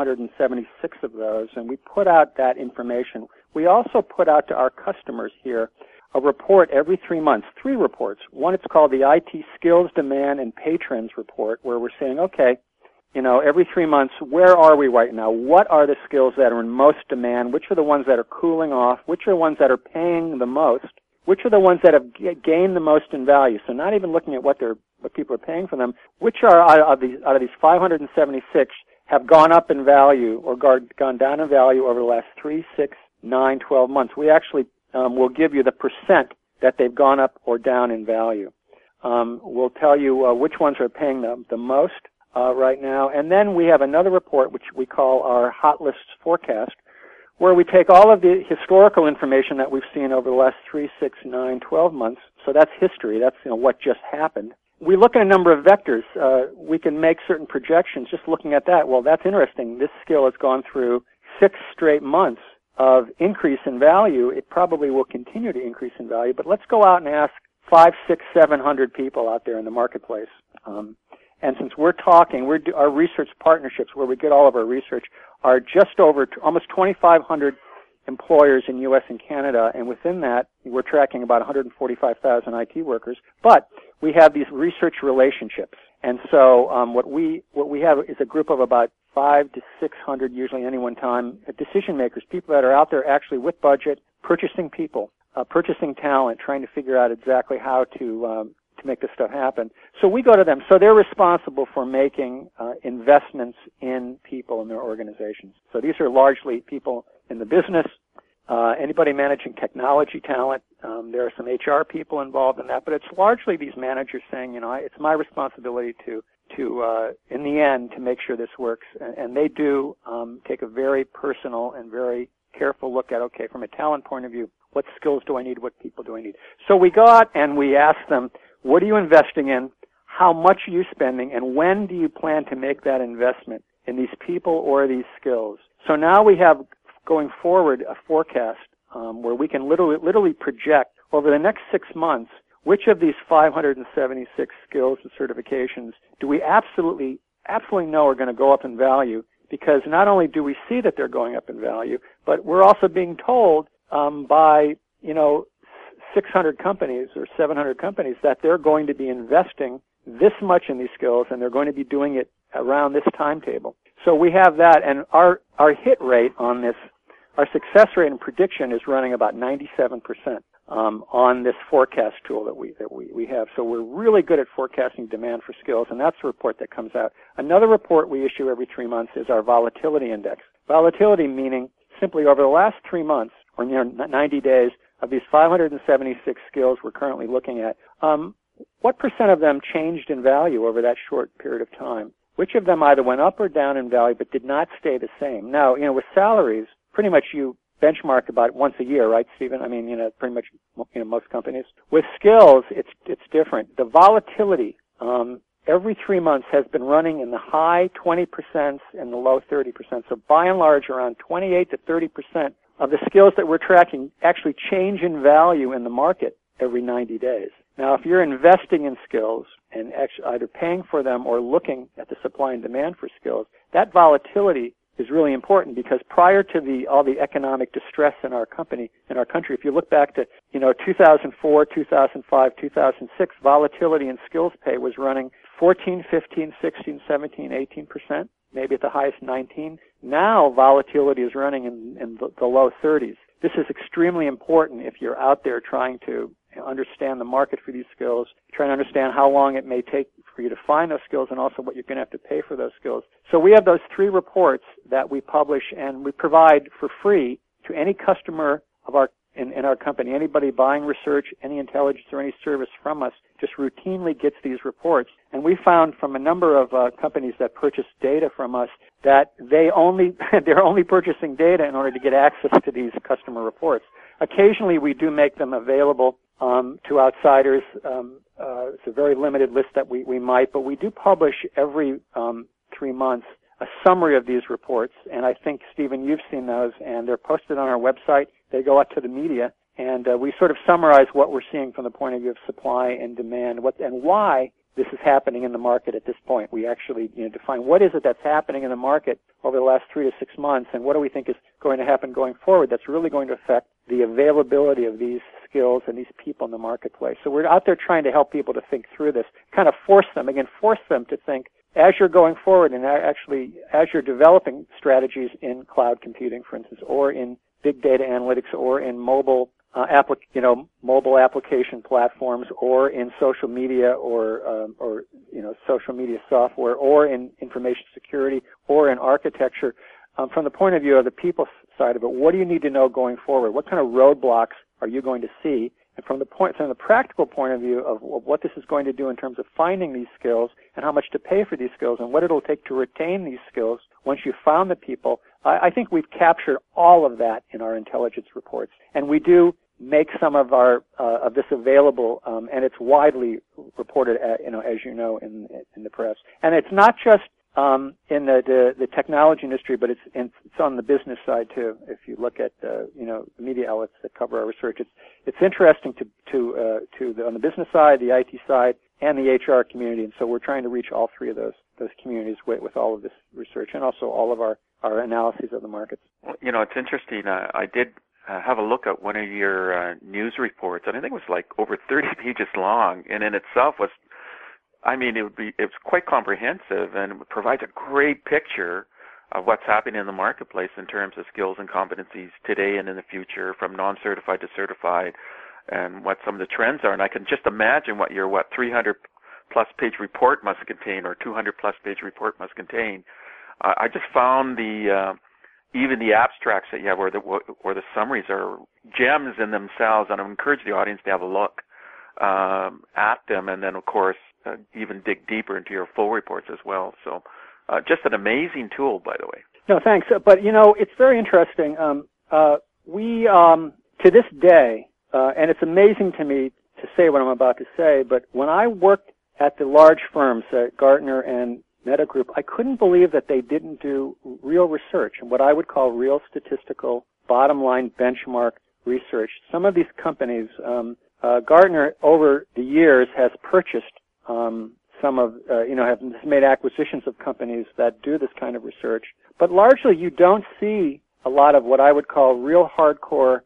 576 of those, and we put out that information. We also put out to our customers here a report every 3 months, 3 reports. One, it's called the IT Skills Demand and Pay Trends Report, where we're saying, okay, every 3 months, where are we right now? What are the skills that are in most demand? Which are the ones that are cooling off? Which are the ones that are paying the most? Which are the ones that have gained the most in value? So not even looking at what people are paying for them. Which are out of these 576 have gone up in value or gone down in value over the last 3, 6, 9, 12 months? We actually will give you the percent that they've gone up or down in value. We'll tell you which ones are paying the most right now. And then we have another report, which we call our Hot Lists Forecast, where we take all of the historical information that we've seen over the last 3, 6, 9, 12 months. So that's history. That's what just happened. We look at a number of vectors. We can make certain projections just looking at that. Well, that's interesting. This skill has gone through 6 straight months of increase in value. It probably will continue to increase in value. But let's go out and ask 5, 6, 700 people out there in the marketplace. And since we're talking, our research partnerships, where we get all of our research, are just over almost 2,500 employers in U.S. and Canada, and within that, we're tracking about 145,000 IT workers. But we have these research relationships, and so what we have is a group of about 500 to 600, usually any one time, decision makers, people that are out there actually with budget, purchasing people, purchasing talent, trying to figure out exactly how to make this stuff happen. So we go to them. So they're responsible for making investments in people in their organizations. So these are largely people in the business, anybody managing technology talent. There are some HR people involved in that, but it's largely these managers saying, it's my responsibility to in the end, to make sure this works. And they do take a very personal and very careful look at, okay, from a talent point of view, what skills do I need? What people do I need? So we go out and we ask them, what are you investing in? How much are you spending? And when do you plan to make that investment in these people or these skills? So now we have, going forward, a forecast where we can literally project over the next 6 months which of these 576 skills and certifications do we absolutely absolutely know are going to go up in value, because not only do we see that they're going up in value, but we're also being told by 600 companies or 700 companies that they're going to be investing this much in these skills, and they're going to be doing it around this timetable. So we have that, and our hit rate on this, our success rate and prediction is running about 97% on this forecast tool that we have. So we're really good at forecasting demand for skills, and that's the report that comes out. Another report we issue every 3 months is our volatility index. Volatility meaning simply over the last 3 months, or 90 days, of these 576 skills we're currently looking at, what percent of them changed in value over that short period of time? Which of them either went up or down in value but did not stay the same? Now, with salaries, pretty much you benchmark about once a year, right, Stephen? I mean, pretty much, most companies. With skills, it's different. The volatility, every 3 months has been running in the high 20% and the low 30%. So by and large, around 28 to 30% of the skills that we're tracking actually change in value in the market every 90 days. Now, if you're investing in skills and either paying for them or looking at the supply and demand for skills, that volatility is really important, because prior to all the economic distress in our country, if you look back to 2004, 2005, 2006, volatility in skills pay was running 14, 15, 16, 17, 18%, maybe at the highest 19. Now volatility is running in the low 30s. This is extremely important if you're out there trying to understand the market for these skills, trying to understand how long it may take for you to find those skills, and also what you're going to have to pay for those skills. So we have those 3 reports that we publish and we provide for free to any customer of in our company. Anybody buying research, any intelligence, or any service from us just routinely gets these reports. And we found from a number of companies that purchase data from us that they're only purchasing data in order to get access to these customer reports. Occasionally we do make them available to outsiders. It's a very limited list that we might, but we do publish every 3 months a summary of these reports, and I think, Stephen, you've seen those, and they're posted on our website. They go out to the media, and we sort of summarize what we're seeing from the point of view of supply and demand, and why this is happening in the market at this point. We actually define what is it that's happening in the market over the last 3 to 6 months, and what do we think is going to happen going forward that's really going to affect the availability of these skills and these people in the marketplace. So we're out there trying to help people to think through this, kind of force them to think as you're going forward, and actually as you're developing strategies in cloud computing, for instance, or in big data analytics, or in mobile application platforms, or in social media, or social media software, or in information security, or in architecture. From the point of view of the people side of it, what do you need to know going forward? What kind of roadblocks are you going to see? And from the practical point of view of what this is going to do in terms of finding these skills and how much to pay for these skills and what it'll take to retain these skills once you've found the people, I think we've captured all of that in our intelligence reports. And we do make some of of this available, and it's widely reported, as you know, in the press. And it's not just in the technology industry, but it's on the business side too. If you look at the media outlets that cover our research, it's interesting on the business side, the IT side, and the HR community. And so we're trying to reach all 3 of those communities with all of this research, and also all of our analyses of the markets. Well, it's interesting. I did have a look at one of your news reports, and I think it was like over 30 pages long, and in itself was, it's quite comprehensive, and it provides a great picture of what's happening in the marketplace in terms of skills and competencies today and in the future, from non-certified to certified, and what some of the trends are. And I can just imagine what your 300-plus page report must contain, or 200-plus page report must contain. I just found even the abstracts that you have, or the summaries, are gems in themselves, and I encourage the audience to have a look at them, and then, of course, even dig deeper into your full reports as well. So just an amazing tool, by the way. No, thanks. But, it's very interesting. We, to this day, and it's amazing to me to say what I'm about to say, but when I worked at the large firms, Gartner and Meta Group, I couldn't believe that they didn't do real research, and what I would call real statistical, bottom-line benchmark research. Some of these companies, Gartner, over the years, has purchased some of, have made acquisitions of companies that do this kind of research. But largely you don't see a lot of what I would call real hardcore,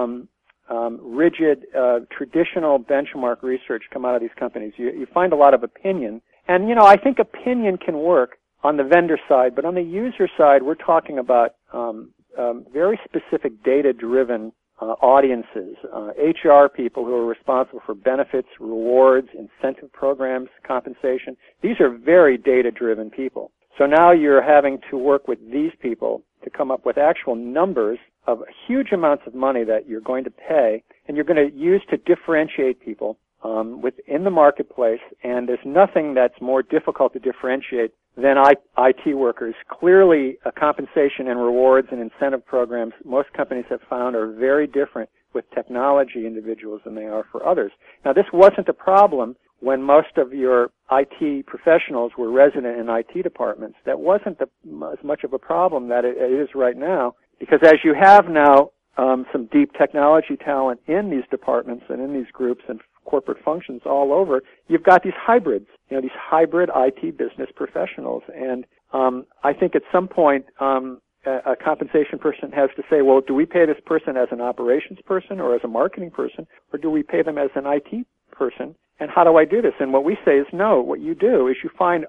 rigid, traditional benchmark research come out of these companies. You find a lot of opinion. And, I think opinion can work on the vendor side, but on the user side, we're talking about very specific data-driven audiences, HR people who are responsible for benefits, rewards, incentive programs, compensation. These are very data-driven people. So now you're having to work with these people to come up with actual numbers of huge amounts of money that you're going to pay, and you're going to use to differentiate people within the marketplace. And there's nothing that's more difficult to differentiate than IT workers. Clearly, compensation and rewards and incentive programs, most companies have found, are very different with technology individuals than they are for others. Now, this wasn't a problem when most of your IT professionals were resident in IT departments. That wasn't as much of a problem that it is right now, because as you have now some deep technology talent in these departments and in these groups and corporate functions all over, you've got these hybrids, these hybrid IT business professionals. And I think at some point a compensation person has to say, well, do we pay this person as an operations person or as a marketing person, or do we pay them as an IT person? And how do I do this? And what we say is no. What you do is you find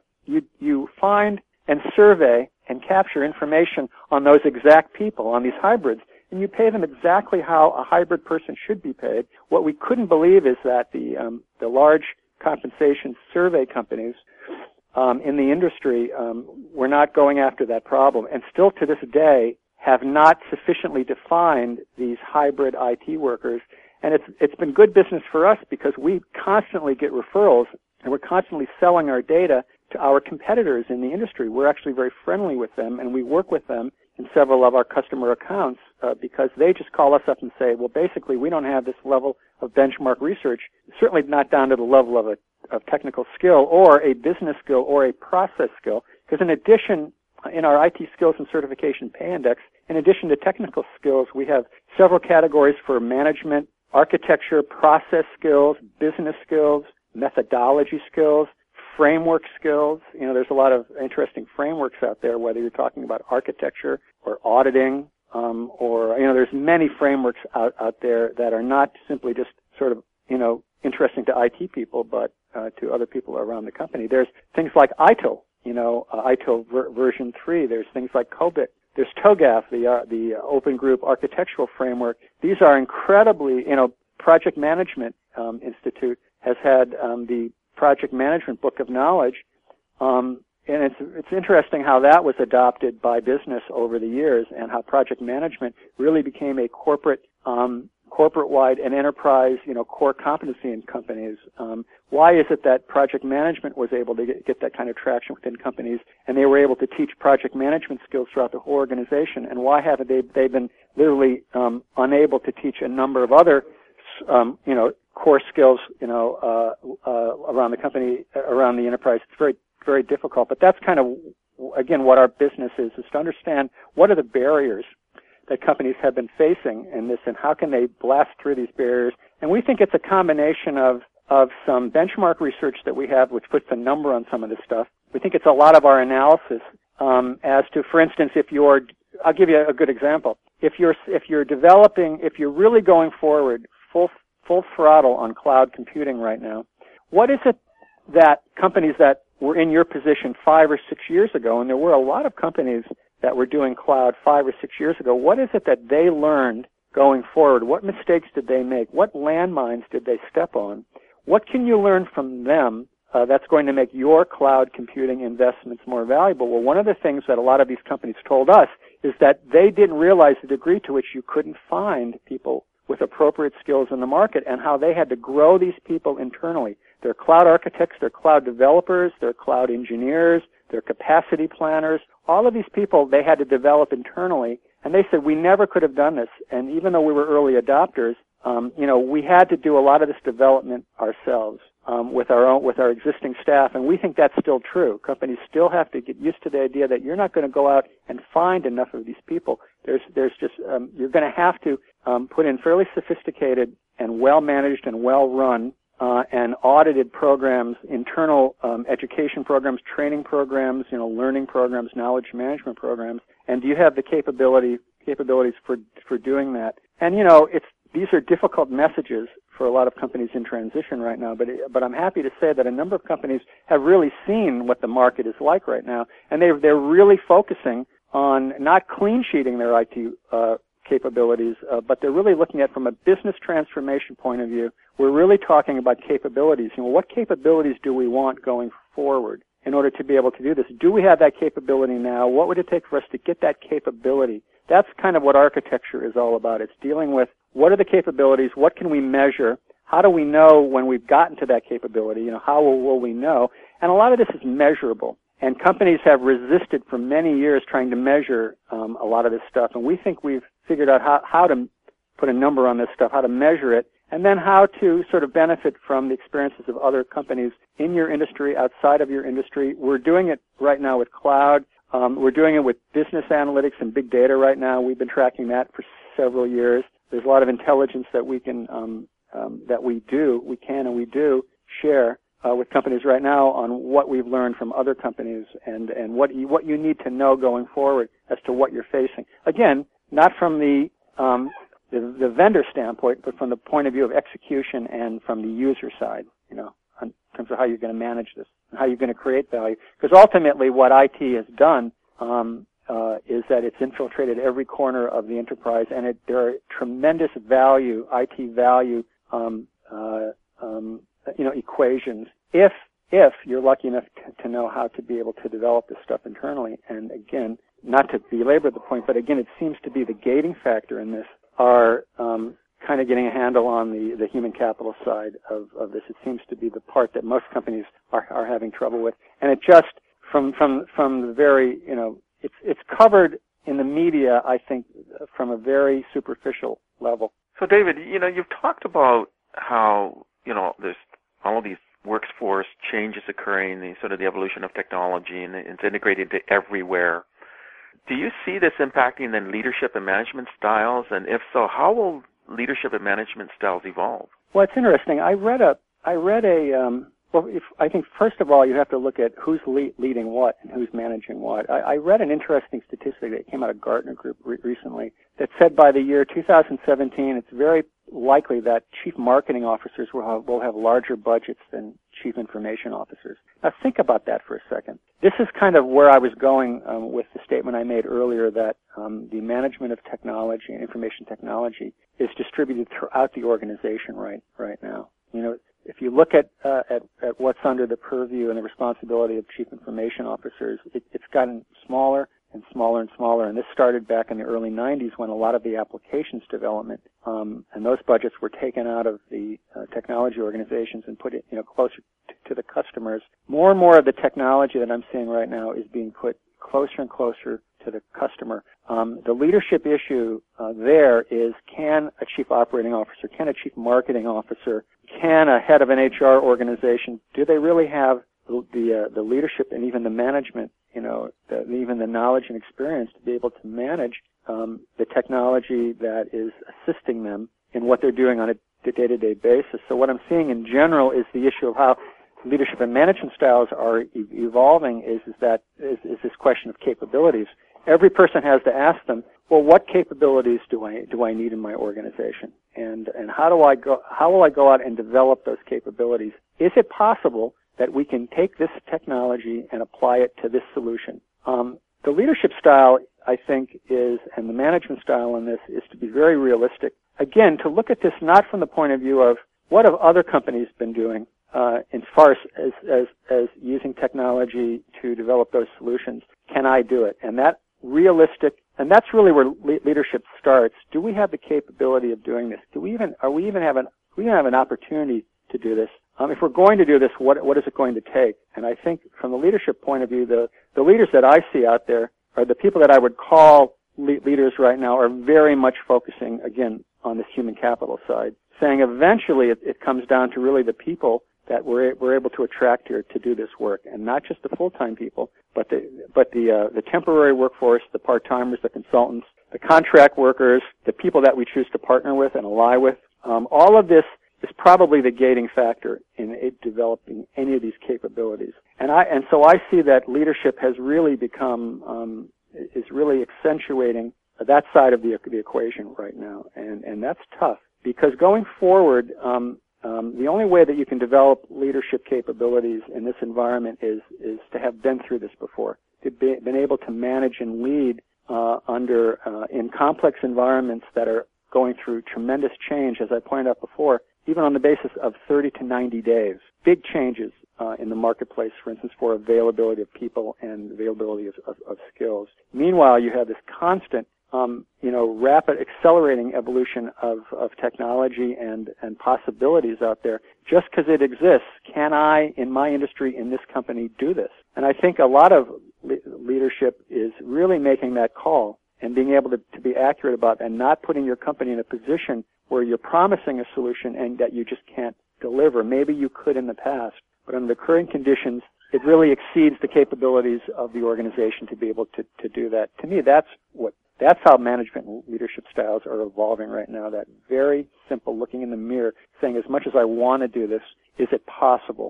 and survey and capture information on those exact people, on these hybrids, and you pay them exactly how a hybrid person should be paid. What we couldn't believe is that the large compensation survey companies in the industry were not going after that problem, and still to this day have not sufficiently defined these hybrid IT workers. And it's been good business for us because we constantly get referrals, and we're constantly selling our data to our competitors in the industry. We're actually very friendly with them, and we work with them in several of our customer accounts because they just call us up and say, well, basically, we don't have this level of benchmark research, certainly not down to the level of technical skill or a business skill or a process skill, because in addition, in our IT skills and certification pay index, in addition to technical skills, we have several categories for management, architecture, process skills, business skills, methodology skills, framework skills. There's a lot of interesting frameworks out there, whether you're talking about architecture or auditing, or there's many frameworks out there that are not simply just sort of, interesting to IT people, but to other people around the company. There's things like ITIL, ITIL version 3. There's things like COBIT. There's TOGAF, the Open Group Architectural Framework. These are incredibly, Project Management Institute has had the Project Management Book of Knowledge, and it's interesting how that was adopted by business over the years, and how project management really became a corporate-wide and enterprise, core competency in companies. Why is it that project management was able to get that kind of traction within companies, and they were able to teach project management skills throughout the whole organization? And why haven't they been literally unable to teach a number of other, core skills, around the company, around the enterprise? It's very, very difficult. But that's kind of, again, what our business is to understand what are the barriers that companies have been facing in this, and how can they blast through these barriers. And we think it's a combination of some benchmark research that we have, which puts a number on some of this stuff. We think it's a lot of our analysis as to, for instance, I'll give you a good example. If you're really going forward full throttle on cloud computing right now, what is it that companies that were in your position 5 or 6 years ago, and there were a lot of companies that were doing cloud 5 or 6 years ago, what is it that they learned going forward? What mistakes did they make? What landmines did they step on? What can you learn from them that's going to make your cloud computing investments more valuable? Well, one of the things that a lot of these companies told us is that they didn't realize the degree to which you couldn't find people with appropriate skills in the market, and how they had to grow these people internally. They're cloud architects, they're cloud developers, they're cloud engineers, they're capacity planners. All of these people they had to develop internally, and they said we never could have done this. And even though we were early adopters, we had to do a lot of this development ourselves with our existing staff, and we think that's still true. Companies still have to get used to the idea that you're not going to go out and find enough of these people. There's just you're going to have to put in fairly sophisticated and well-managed and well-run and audited programs, internal education programs, training programs, learning programs, knowledge management programs? And do you have the capabilities for doing that? And these are difficult messages for a lot of companies in transition right now, but I'm happy to say that a number of companies have really seen what the market is like right now, and they're really focusing on not clean sheeting their IT capabilities, but they're really looking at from a business transformation point of view. We're really talking about capabilities. What capabilities do we want going forward in order to be able to do this? Do we have that capability now? What would it take for us to get that capability? That's kind of what architecture is all about. It's dealing with what are the capabilities, what can we measure, how do we know when we've gotten to that capability, how will we know? And a lot of this is measurable. And companies have resisted for many years trying to measure a lot of this stuff. And we think we've figured out how to put a number on this stuff, how to measure it, and then how to sort of benefit from the experiences of other companies in your industry, outside of your industry. We're doing it right now with cloud. We're doing it with business analytics and big data right now. We've been tracking that for several years. There's a lot of intelligence that we can we do share with companies right now on what we've learned from other companies and what you need to know going forward as to what you're facing. Again, not from the vendor standpoint, but from the point of view of execution and from the user side, in terms of how you're going to manage this and how you're going to create value. Because ultimately what IT has done is that it's infiltrated every corner of the enterprise, and there are tremendous value, IT value, equations if you're lucky enough to know how to be able to develop this stuff internally. And again, not to belabor the point, but again, it seems to be the gating factor in this are kind of getting a handle on the human capital side of this. It seems to be the part that most companies are having trouble with. And it just, from the very, it's covered in the media, I think, from a very superficial level. So David, you've talked about how, there's all of these workforce changes occurring, the evolution of technology, and it's integrated everywhere. Do you see this impacting then leadership and management styles? And if so, how will leadership and management styles evolve? Well, it's interesting. I think first of all you have to look at who's leading what and who's managing what. I read an interesting statistic that came out of Gartner Group recently that said by the year 2017 it's very likely that chief marketing officers will have larger budgets than chief information officers. Now think about that for a second. This is kind of where I was going with the statement I made earlier that the management of technology and information technology is distributed throughout the organization right now. If you look at what's under the purview and the responsibility of chief information officers, it's gotten smaller and smaller and smaller. And this started back in the early 90s when a lot of the applications development and those budgets were taken out of the technology organizations and put it closer to the customers. More and more of the technology that I'm seeing right now is being put closer and closer to the customer. The leadership issue there is, can a chief operating officer, can a chief marketing officer, can a head of an HR organization, do they really have the leadership and even the management, even the knowledge and experience to be able to manage the technology that is assisting them in what they're doing on a day-to-day basis? So what I'm seeing in general is the issue of how leadership and management styles are evolving is this question of capabilities. Every person has to ask them, well, what capabilities do I need in my organization? And how will I go out and develop those capabilities? Is it possible that we can take this technology and apply it to this solution? The leadership style, I think, and the management style in this is to be very realistic. Again, to look at this not from the point of view of what have other companies been doing, as far as using technology to develop those solutions. Can I do it? And that realistic, and that's really where leadership starts. Do we have the capability of doing this? Do we even have an opportunity to do this? If we're going to do this, what is it going to take? And I think from the leadership point of view, the leaders that I see out there are the people that I would call leaders right now are very much focusing, again, on this human capital side, saying eventually it comes down to really the people that we're able to attract here to do this work, and not just the full-time people, but the temporary workforce, the part-timers, the consultants, the contract workers, the people that we choose to partner with and ally with. All of this is probably the gating factor in developing any of these capabilities. And so I see that leadership has really become, is really accentuating that side of the equation right now. And that's tough, because going forward, the only way that you can develop leadership capabilities in this environment is to have been through this before, to been able to manage and lead in complex environments that are going through tremendous change, as I pointed out before, even on the basis of 30 to 90 days. Big changes in the marketplace, for instance, for availability of people and availability of skills. Meanwhile, you have this constant, rapid accelerating evolution of technology and possibilities out there. Just because it exists, can I, in my industry, in this company, do this? And I think a lot of leadership is really making that call and being able to be accurate about, and not putting your company in a position where you're promising a solution and that you just can't deliver. Maybe you could in the past, but under the current conditions, it really exceeds the capabilities of the organization to be able to do that. To me, that's how management and leadership styles are evolving right now. That very simple looking in the mirror, saying, as much as I want to do this, is it possible?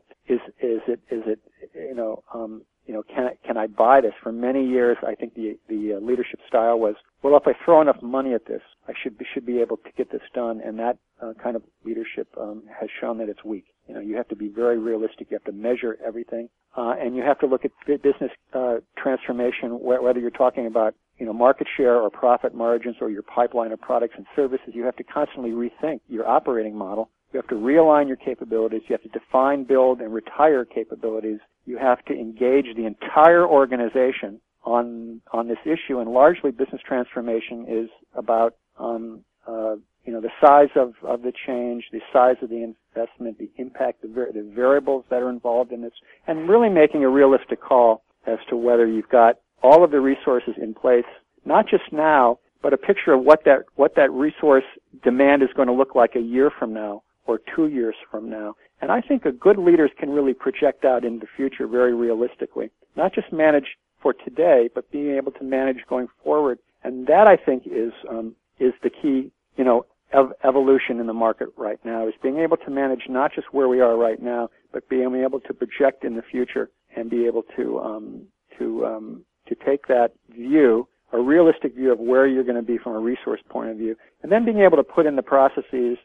Can I buy this? For many years, I think the leadership style was, well, if I throw enough money at this, I should be able to get this done. And that kind of leadership has shown that it's weak. You have to be very realistic. You have to measure everything, and you have to look at business transformation, whether you're talking about market share or profit margins or your pipeline of products and services. You have to constantly rethink your operating model. You have to realign your capabilities. You have to define, build, and retire capabilities. You have to engage the entire organization on this issue. And largely, business transformation is about the size of the change, the size of the investment, the impact, the variables that are involved in this, and really making a realistic call as to whether you've got all of the resources in place, not just now, but a picture of what that resource demand is going to look like a year from now or 2 years from now. And I think good leaders can really project out into the future very realistically, not just manage for today, but being able to manage going forward. And that, I think, is the key, evolution in the market right now, is being able to manage not just where we are right now, but being able to project in the future and be able to take that view, a realistic view of where you're going to be from a resource point of view, and then being able to put in the processes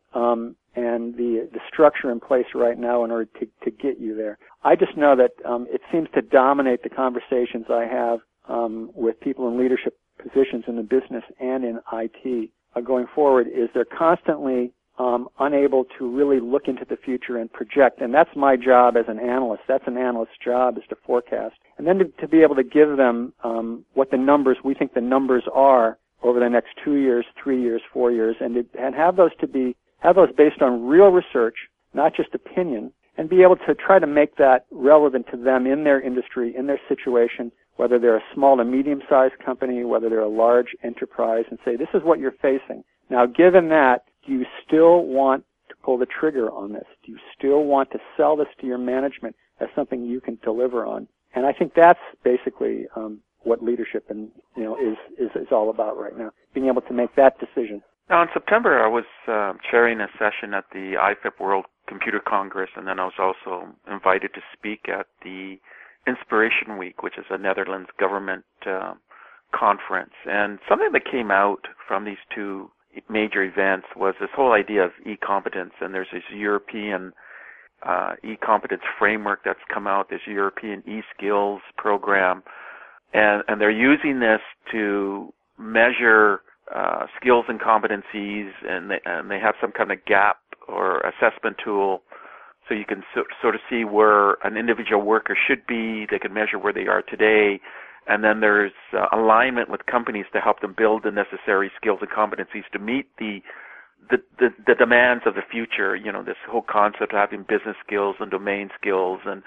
and the structure in place right now in order to get you there. I just know that it seems to dominate the conversations I have with people in leadership positions in the business and in IT going forward, is they're constantly unable to really look into the future and project. And that's my job as an analyst. That's an analyst's job, is to forecast. And then to be able to give them what we think the numbers are over the next 2 years, 3 years, 4 years, and have those based on real research, not just opinion, and be able to try to make that relevant to them in their industry, in their situation, whether they're a small to medium-sized company, whether they're a large enterprise, and say, this is what you're facing. Now, given that, do you still want to pull the trigger on this? Do you still want to sell this to your management as something you can deliver on? And I think that's basically what leadership is all about right now, being able to make that decision. Now, in September, I was chairing a session at the IFIP World Computer Congress, and then I was also invited to speak at the Inspiration Week, which is a Netherlands government conference. And something that came out from these two major events was this whole idea of e-competence, and there's this European e-competence framework that's come out, this European e-skills program, and they're using this to measure skills and competencies, and they have some kind of gap or assessment tool, so you can sort of see where an individual worker should be. They can measure where they are today, and then there's alignment with companies to help them build the necessary skills and competencies to meet the demands of the future. This whole concept of having business skills and domain skills, and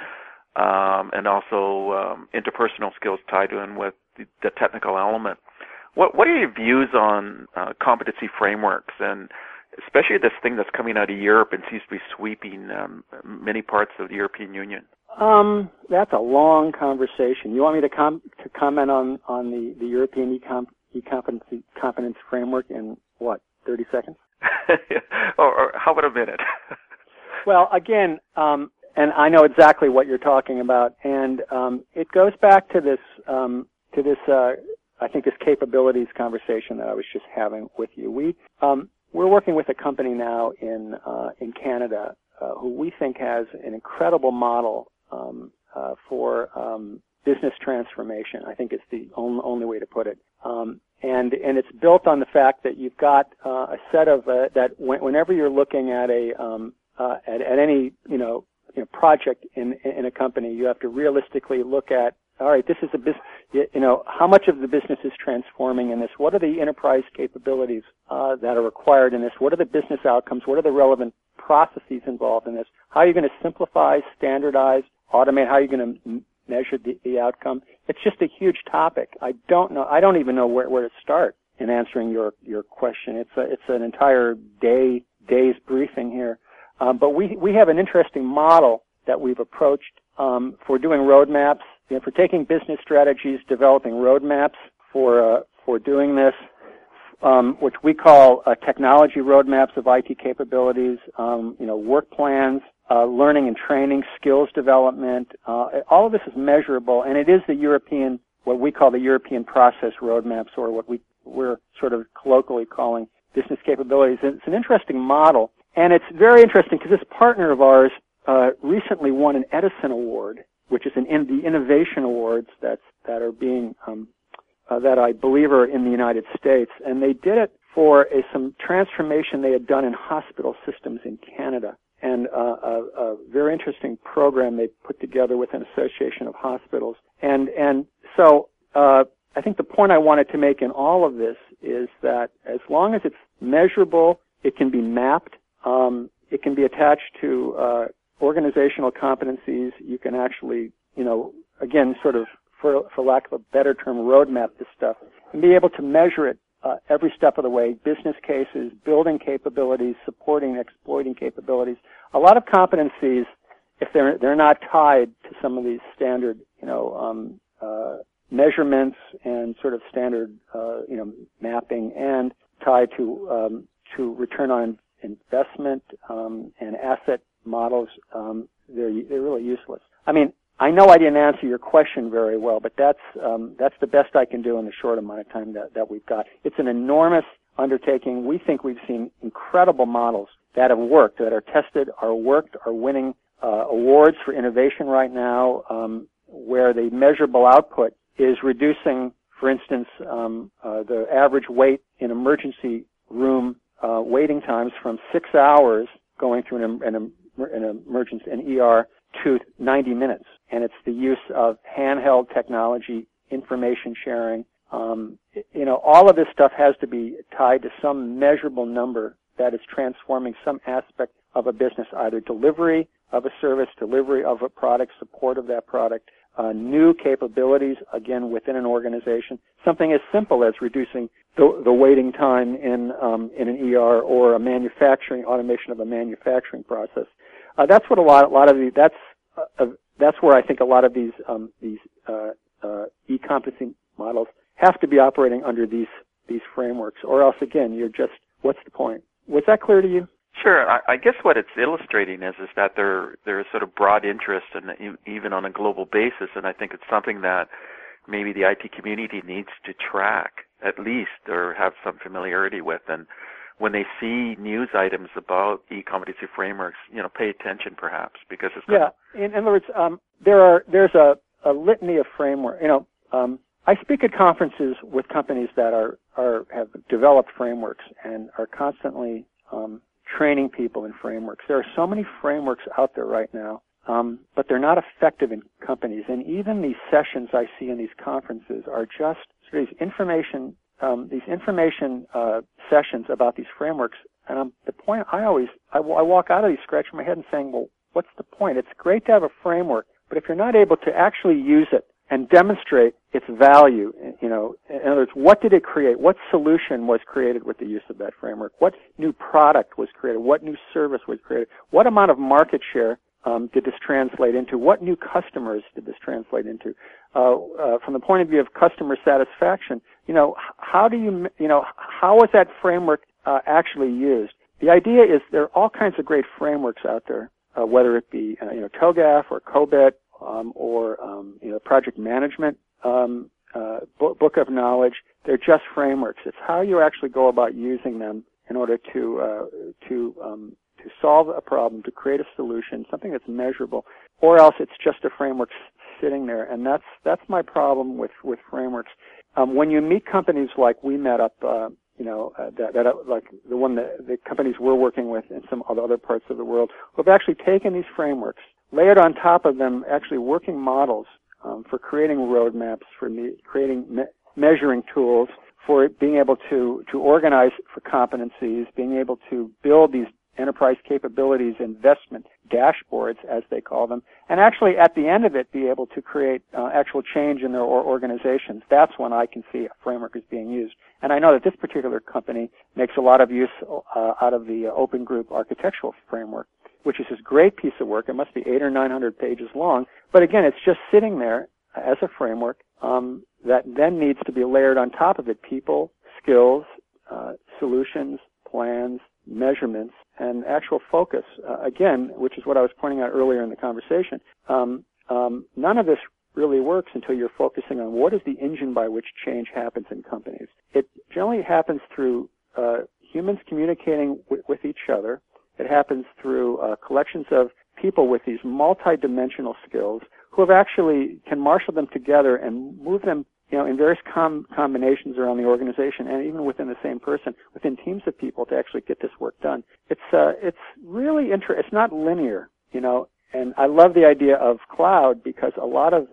also interpersonal skills tied in with the technical element. What are your views on competency frameworks, and especially this thing that's coming out of Europe and seems to be sweeping many parts of the European Union? That's a long conversation. You want me to comment on the European e-competence framework in, 30 seconds? or how about a minute? Well, again, and I know exactly what you're talking about, and it goes back to this, I think this capabilities conversation that I was just having with you. We're working with a company now in Canada who we think has an incredible model for business transformation. I think it's the only way to put it. And it's built on the fact that you've got a set of that whenever you're looking at at any project in a company, you have to realistically look at, all right, this is a business, how much of the business is transforming in this? What are the enterprise capabilities that are required in this? What are the business outcomes? What are the relevant processes involved in this? How are you going to simplify, standardize, automate? How are you going to measure the outcome? It's just a huge topic. I don't even know where to start in answering your question. It's an entire day's briefing here. But we have an interesting model that we've approached for doing roadmaps, for taking business strategies, developing roadmaps for doing this, which we call technology roadmaps of IT capabilities, work plans, learning and training, skills development. All of this is measurable, and it is what we call the European process roadmaps, or what we're sort of colloquially calling business capabilities. It's an interesting model, and it's very interesting because this partner of ours recently won an Edison Award, which is the innovation awards that are being that I believe are in the United States, and they did it for some transformation they had done in hospital systems in Canada, and a very interesting program they put together with an association of hospitals, and so I think the point I wanted to make in all of this is that as long as it's measurable, it can be mapped, it can be attached to organizational competencies. You can actually, again, sort of, for lack of a better term, roadmap this stuff and be able to measure it every step of the way. Business cases, building capabilities, supporting, exploiting capabilities. A lot of competencies, if they're not tied to some of these standard, measurements and sort of standard, mapping, and tied to return on investment and asset models, they're really useless. I mean, I know I didn't answer your question very well, but that's the best I can do in the short amount of time that we've got. It's an enormous undertaking. We think we've seen incredible models that have worked, that are tested, are winning awards for innovation right now, where the measurable output is reducing, for instance, the average wait in emergency room waiting times from 6 hours going through an emergency, an ER, to 90 minutes. And it's the use of handheld technology, information sharing. All of this stuff has to be tied to some measurable number that is transforming some aspect of a business, either delivery of a service, delivery of a product, support of that product, new capabilities, again, within an organization. Something as simple as reducing the waiting time in an ER, or a manufacturing automation of a manufacturing process. That's what a lot of these. That's where I think a lot of these e-competency models have to be operating under these frameworks, or else again, what's the point? Was that clear to you? Sure. I guess what it's illustrating is that there is sort of broad interest, and even on a global basis, and I think it's something that maybe the IT community needs to track, at least, or have some familiarity with. And when they see news items about e-competency frameworks, pay attention perhaps, because it's good. Yeah. In other words, there's a litany of framework. I speak at conferences with companies that have developed frameworks and are constantly training people in frameworks. There are so many frameworks out there right now, but they're not effective in companies. And even these sessions I see in these conferences are just sort of these information sessions about these frameworks. And the point I walk out of these scratching my head and saying, well, what's the point? It's great to have a framework, but if you're not able to actually use it and demonstrate its value, in other words, what did it create? What solution was created with the use of that framework? What new product was created? What new service was created? What amount of market share did this translate into? What new customers did this translate into? From the point of view of customer satisfaction, how was that framework actually used. The idea is there are all kinds of great frameworks out there, whether it be TOGAF or COBIT or project management book of knowledge. They're just frameworks. It's how you actually go about using them in order to solve a problem, to create a solution, something that's measurable, or else it's just a framework sitting there. And that's my problem with frameworks. When you meet companies like we met up, like the companies we're working with in some other parts of the world, who have actually taken these frameworks, layered on top of them actually working models for creating roadmaps, for creating measuring tools, for being able to organize for competencies, being able to build these enterprise capabilities, investment dashboards, as they call them, and actually at the end of it be able to create actual change in their organizations. That's when I can see a framework is being used. And I know that this particular company makes a lot of use out of the Open Group Architectural Framework, which is this great piece of work. It must be 800 or 900 pages long. But again, it's just sitting there as a framework that then needs to be layered on top of it. People, skills, solutions, plans, measurements, and actual focus. Again, which is what I was pointing out earlier in the conversation. None of this really works until you're focusing on what is the engine by which change happens in companies. It generally happens through humans communicating with each other. It happens through collections of people with these multi-dimensional skills who have actually can marshal them together and move them, in various combinations around the organization, and even within the same person, within teams of people, to actually get this work done. It's really it's not linear, and I love the idea of cloud because a lot of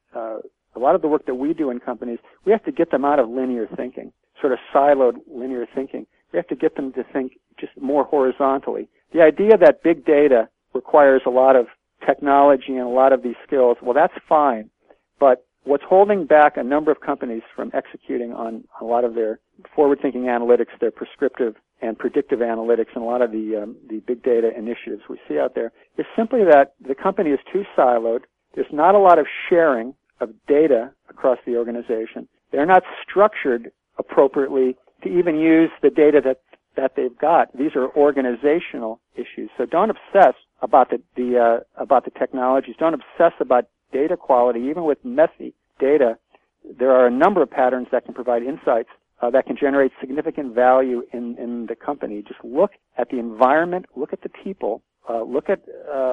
the work that we do in companies, we have to get them out of linear thinking, sort of siloed linear thinking. We have to get them to think just more horizontally. The idea that big data requires a lot of technology and a lot of these skills, well, that's fine, but what's holding back a number of companies from executing on a lot of their forward-thinking analytics, their prescriptive and predictive analytics, and a lot of the big data initiatives we see out there, is simply that the company is too siloed. There's not a lot of sharing of data across the organization. They're not structured appropriately to even use the data that they've got. These are organizational issues. So don't obsess about the technologies. Don't obsess about data quality. Even with messy data, there are a number of patterns that can provide insights that can generate significant value in the company. Just look at the environment, look at the people, look at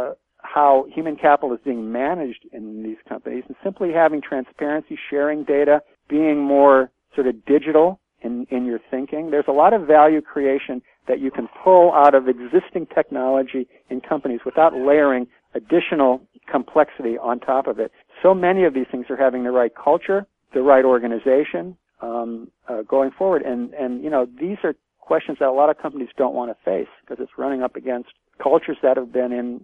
how human capital is being managed in these companies, and simply having transparency, sharing data, being more sort of digital in your thinking. There's a lot of value creation that you can pull out of existing technology in companies without layering additional complexity on top of it. So many of these things are having the right culture, the right organization going forward, and these are questions that a lot of companies don't want to face because it's running up against cultures that have been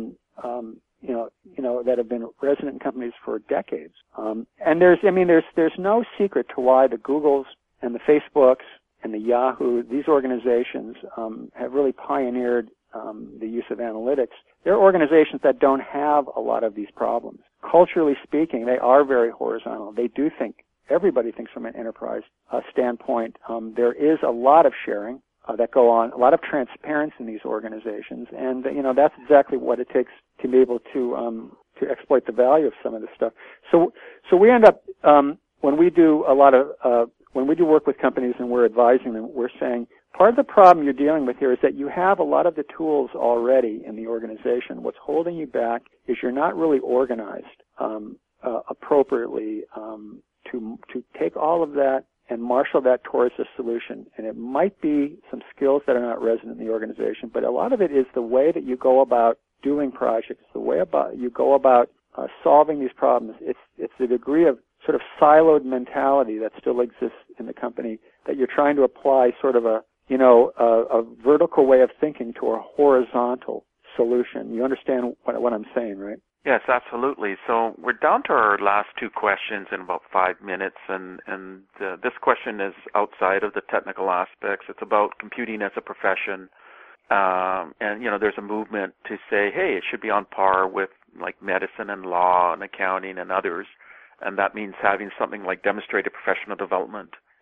that have been resident in companies for decades. And there's no secret to why the Googles and the Facebooks and the Yahoo, these organizations have really pioneered the use of analytics. They're organizations that don't have a lot of these problems. Culturally speaking, they are very horizontal. They do think, everybody thinks from an enterprise standpoint. There is a lot of sharing that go on, a lot of transparency in these organizations, and that's exactly what it takes to be able to exploit the value of some of this stuff. So we end up when we do work with companies and we're advising them, we're saying part of the problem you're dealing with here is that you have a lot of the tools already in the organization. What's holding you back is you're not really organized appropriately to take all of that and marshal that towards a solution. And it might be some skills that are not resident in the organization, but a lot of it is the way that you go about doing projects, the way you go about solving these problems. It's the degree of sort of siloed mentality that still exists in the company that you're trying to apply sort of a vertical way of thinking to a horizontal solution. You understand what I'm saying, right? Yes, absolutely. So we're down to our last two questions in about 5 minutes, and this question is outside of the technical aspects. It's about computing as a profession, and there's a movement to say, hey, it should be on par with like medicine and law and accounting and others, and that means having something like demonstrated professional development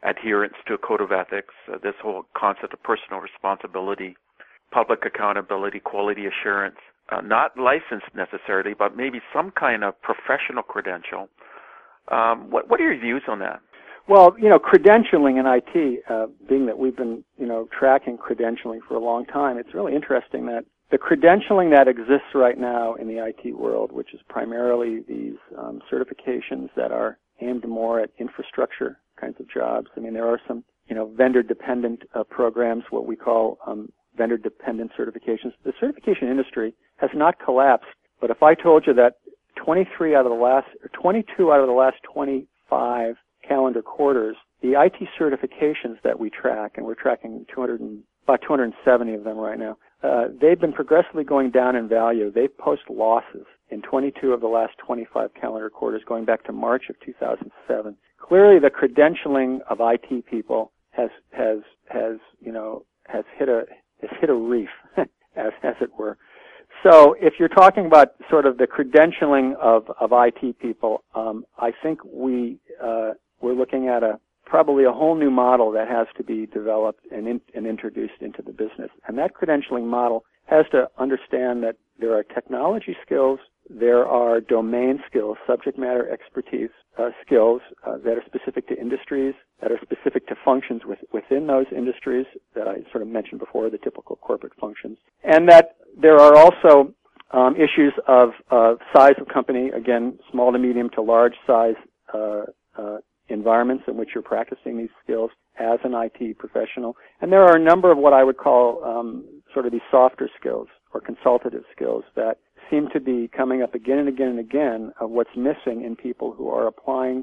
adherence to a code of ethics, this whole concept of personal responsibility, public accountability, quality assurance, not licensed necessarily, but maybe some kind of professional credential. What are your views on that? Well, credentialing in IT, being that we've been, tracking credentialing for a long time, it's really interesting that the credentialing that exists right now in the IT world, which is primarily these certifications that are aimed more at infrastructure kinds of jobs. I mean, there are some, vendor-dependent programs, what we call vendor-dependent certifications. The certification industry has not collapsed, but if I told you that 22 out of the last 25 calendar quarters, the IT certifications that we track, and we're tracking about 270 of them right now, they've been progressively going down in value. They post losses in 22 of the last 25 calendar quarters, going back to March of 2007. Clearly, the credentialing of IT people has hit a reef, as it were. So, if you're talking about sort of the credentialing of IT people, I think we're looking at probably a whole new model that has to be developed and introduced into the business. And that credentialing model has to understand that there are technology skills, there are domain skills, subject matter expertise skills that are specific to industries, that are specific to functions within those industries that I sort of mentioned before, the typical corporate functions. And that there are also issues of size of company, again, small to medium to large size environments in which you're practicing these skills as an IT professional. And there are a number of what I would call sort of these softer skills or consultative skills that seem to be coming up again and again and again of what's missing in people who are applying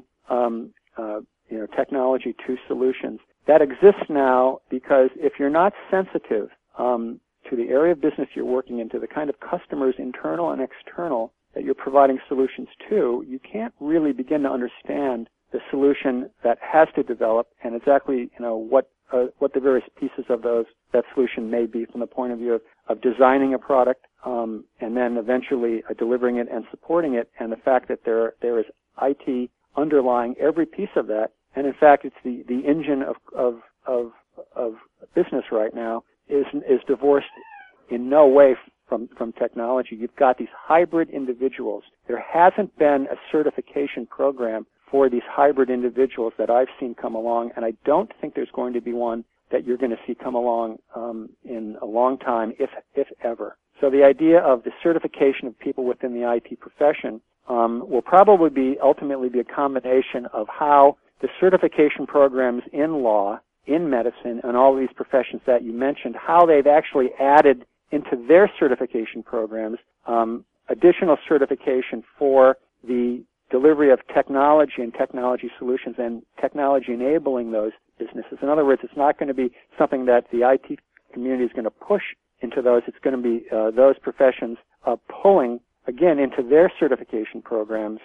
technology to solutions. That exists now because if you're not sensitive to the area of business you're working into, the kind of customers, internal and external, that you're providing solutions to, you can't really begin to understand the solution that has to develop and exactly, what the various pieces of that solution may be from the point of view of designing a product, and then eventually delivering it and supporting it, and the fact that there is IT underlying every piece of that, and in fact it's the engine of business right now is divorced in no way from technology. You've got these hybrid individuals. There hasn't been a certification program for these hybrid individuals that I've seen come along, and I don't think there's going to be one that you're going to see come along in a long time, if ever. So the idea of the certification of people within the IT profession will probably ultimately be a combination of how the certification programs in law, in medicine, and all of these professions that you mentioned, how they've actually added into their certification programs additional certification for the delivery of technology and technology solutions and technology enabling those businesses. In other words, it's not going to be something that the IT community is going to push into those. It's going to be those professions pulling again into their certification programs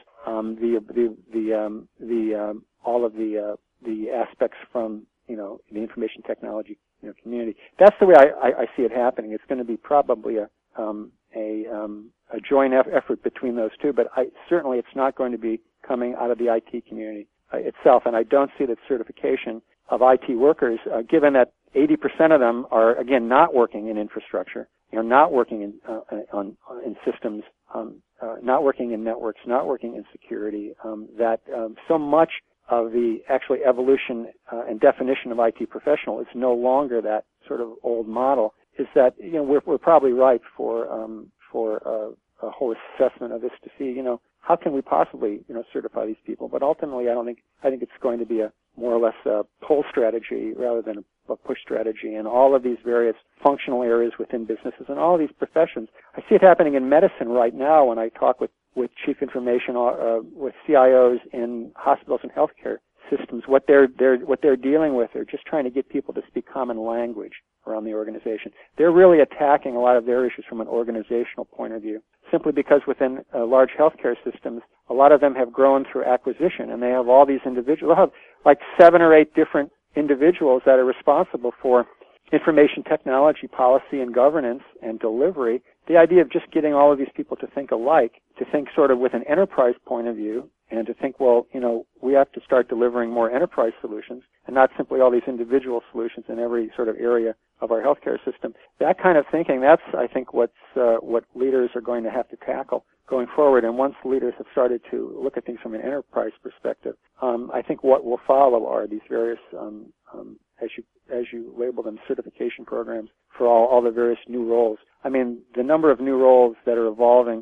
all of the aspects from the information technology community. That's the way I see it happening. It's going to be probably a joint effort between those two, but certainly it's not going to be coming out of the IT community itself. And I don't see that certification of IT workers, given that 80% of them are again not working in infrastructure, not working in systems, not working in networks, not working in security. That so much of the actually evolution and definition of IT professional is no longer that sort of old model. Is that we're probably ripe for a whole assessment of this to see how can we possibly certify these people. But ultimately, I think it's going to be a more or less a pull strategy rather than a push strategy in all of these various functional areas within businesses and all of these professions. I see it happening in medicine right now when I talk with chief information with CIOs in hospitals and healthcare systems. What they're dealing with, they're just trying to get people to speak common language around the organization. They're really attacking a lot of their issues from an organizational point of view, simply because within large healthcare systems, a lot of them have grown through acquisition, and they have all these individuals. They'll have like 7 or 8 different individuals that are responsible for information technology policy and governance and delivery. The idea of just getting all of these people to think alike, to think sort of with an enterprise point of view, and to think, well, we have to start delivering more enterprise solutions and not simply all these individual solutions in every sort of area of our healthcare system. That kind of thinking, that's, I think, what leaders are going to have to tackle going forward. And once leaders have started to look at things from an enterprise perspective, I think what will follow are these various, as you label them, certification programs for all the various new roles. I mean, the number of new roles that are evolving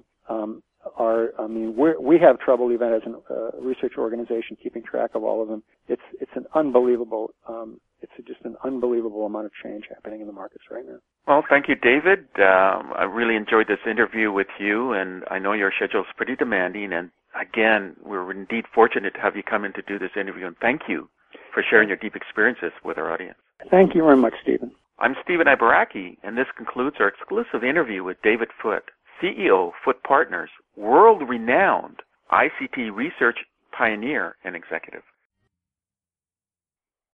we have trouble even as a research organization keeping track of all of them. It's an unbelievable, it's just an unbelievable amount of change happening in the markets right now. Well, thank you, David. I really enjoyed this interview with you, and I know your schedule is pretty demanding. And again, we're indeed fortunate to have you come in to do this interview, and thank you for sharing your deep experiences with our audience. Thank you very much, Stephen. I'm Stephen Ibaraki, and this concludes our exclusive interview with David Foote, CEO, Foote Partners, world-renowned ICT research pioneer and executive.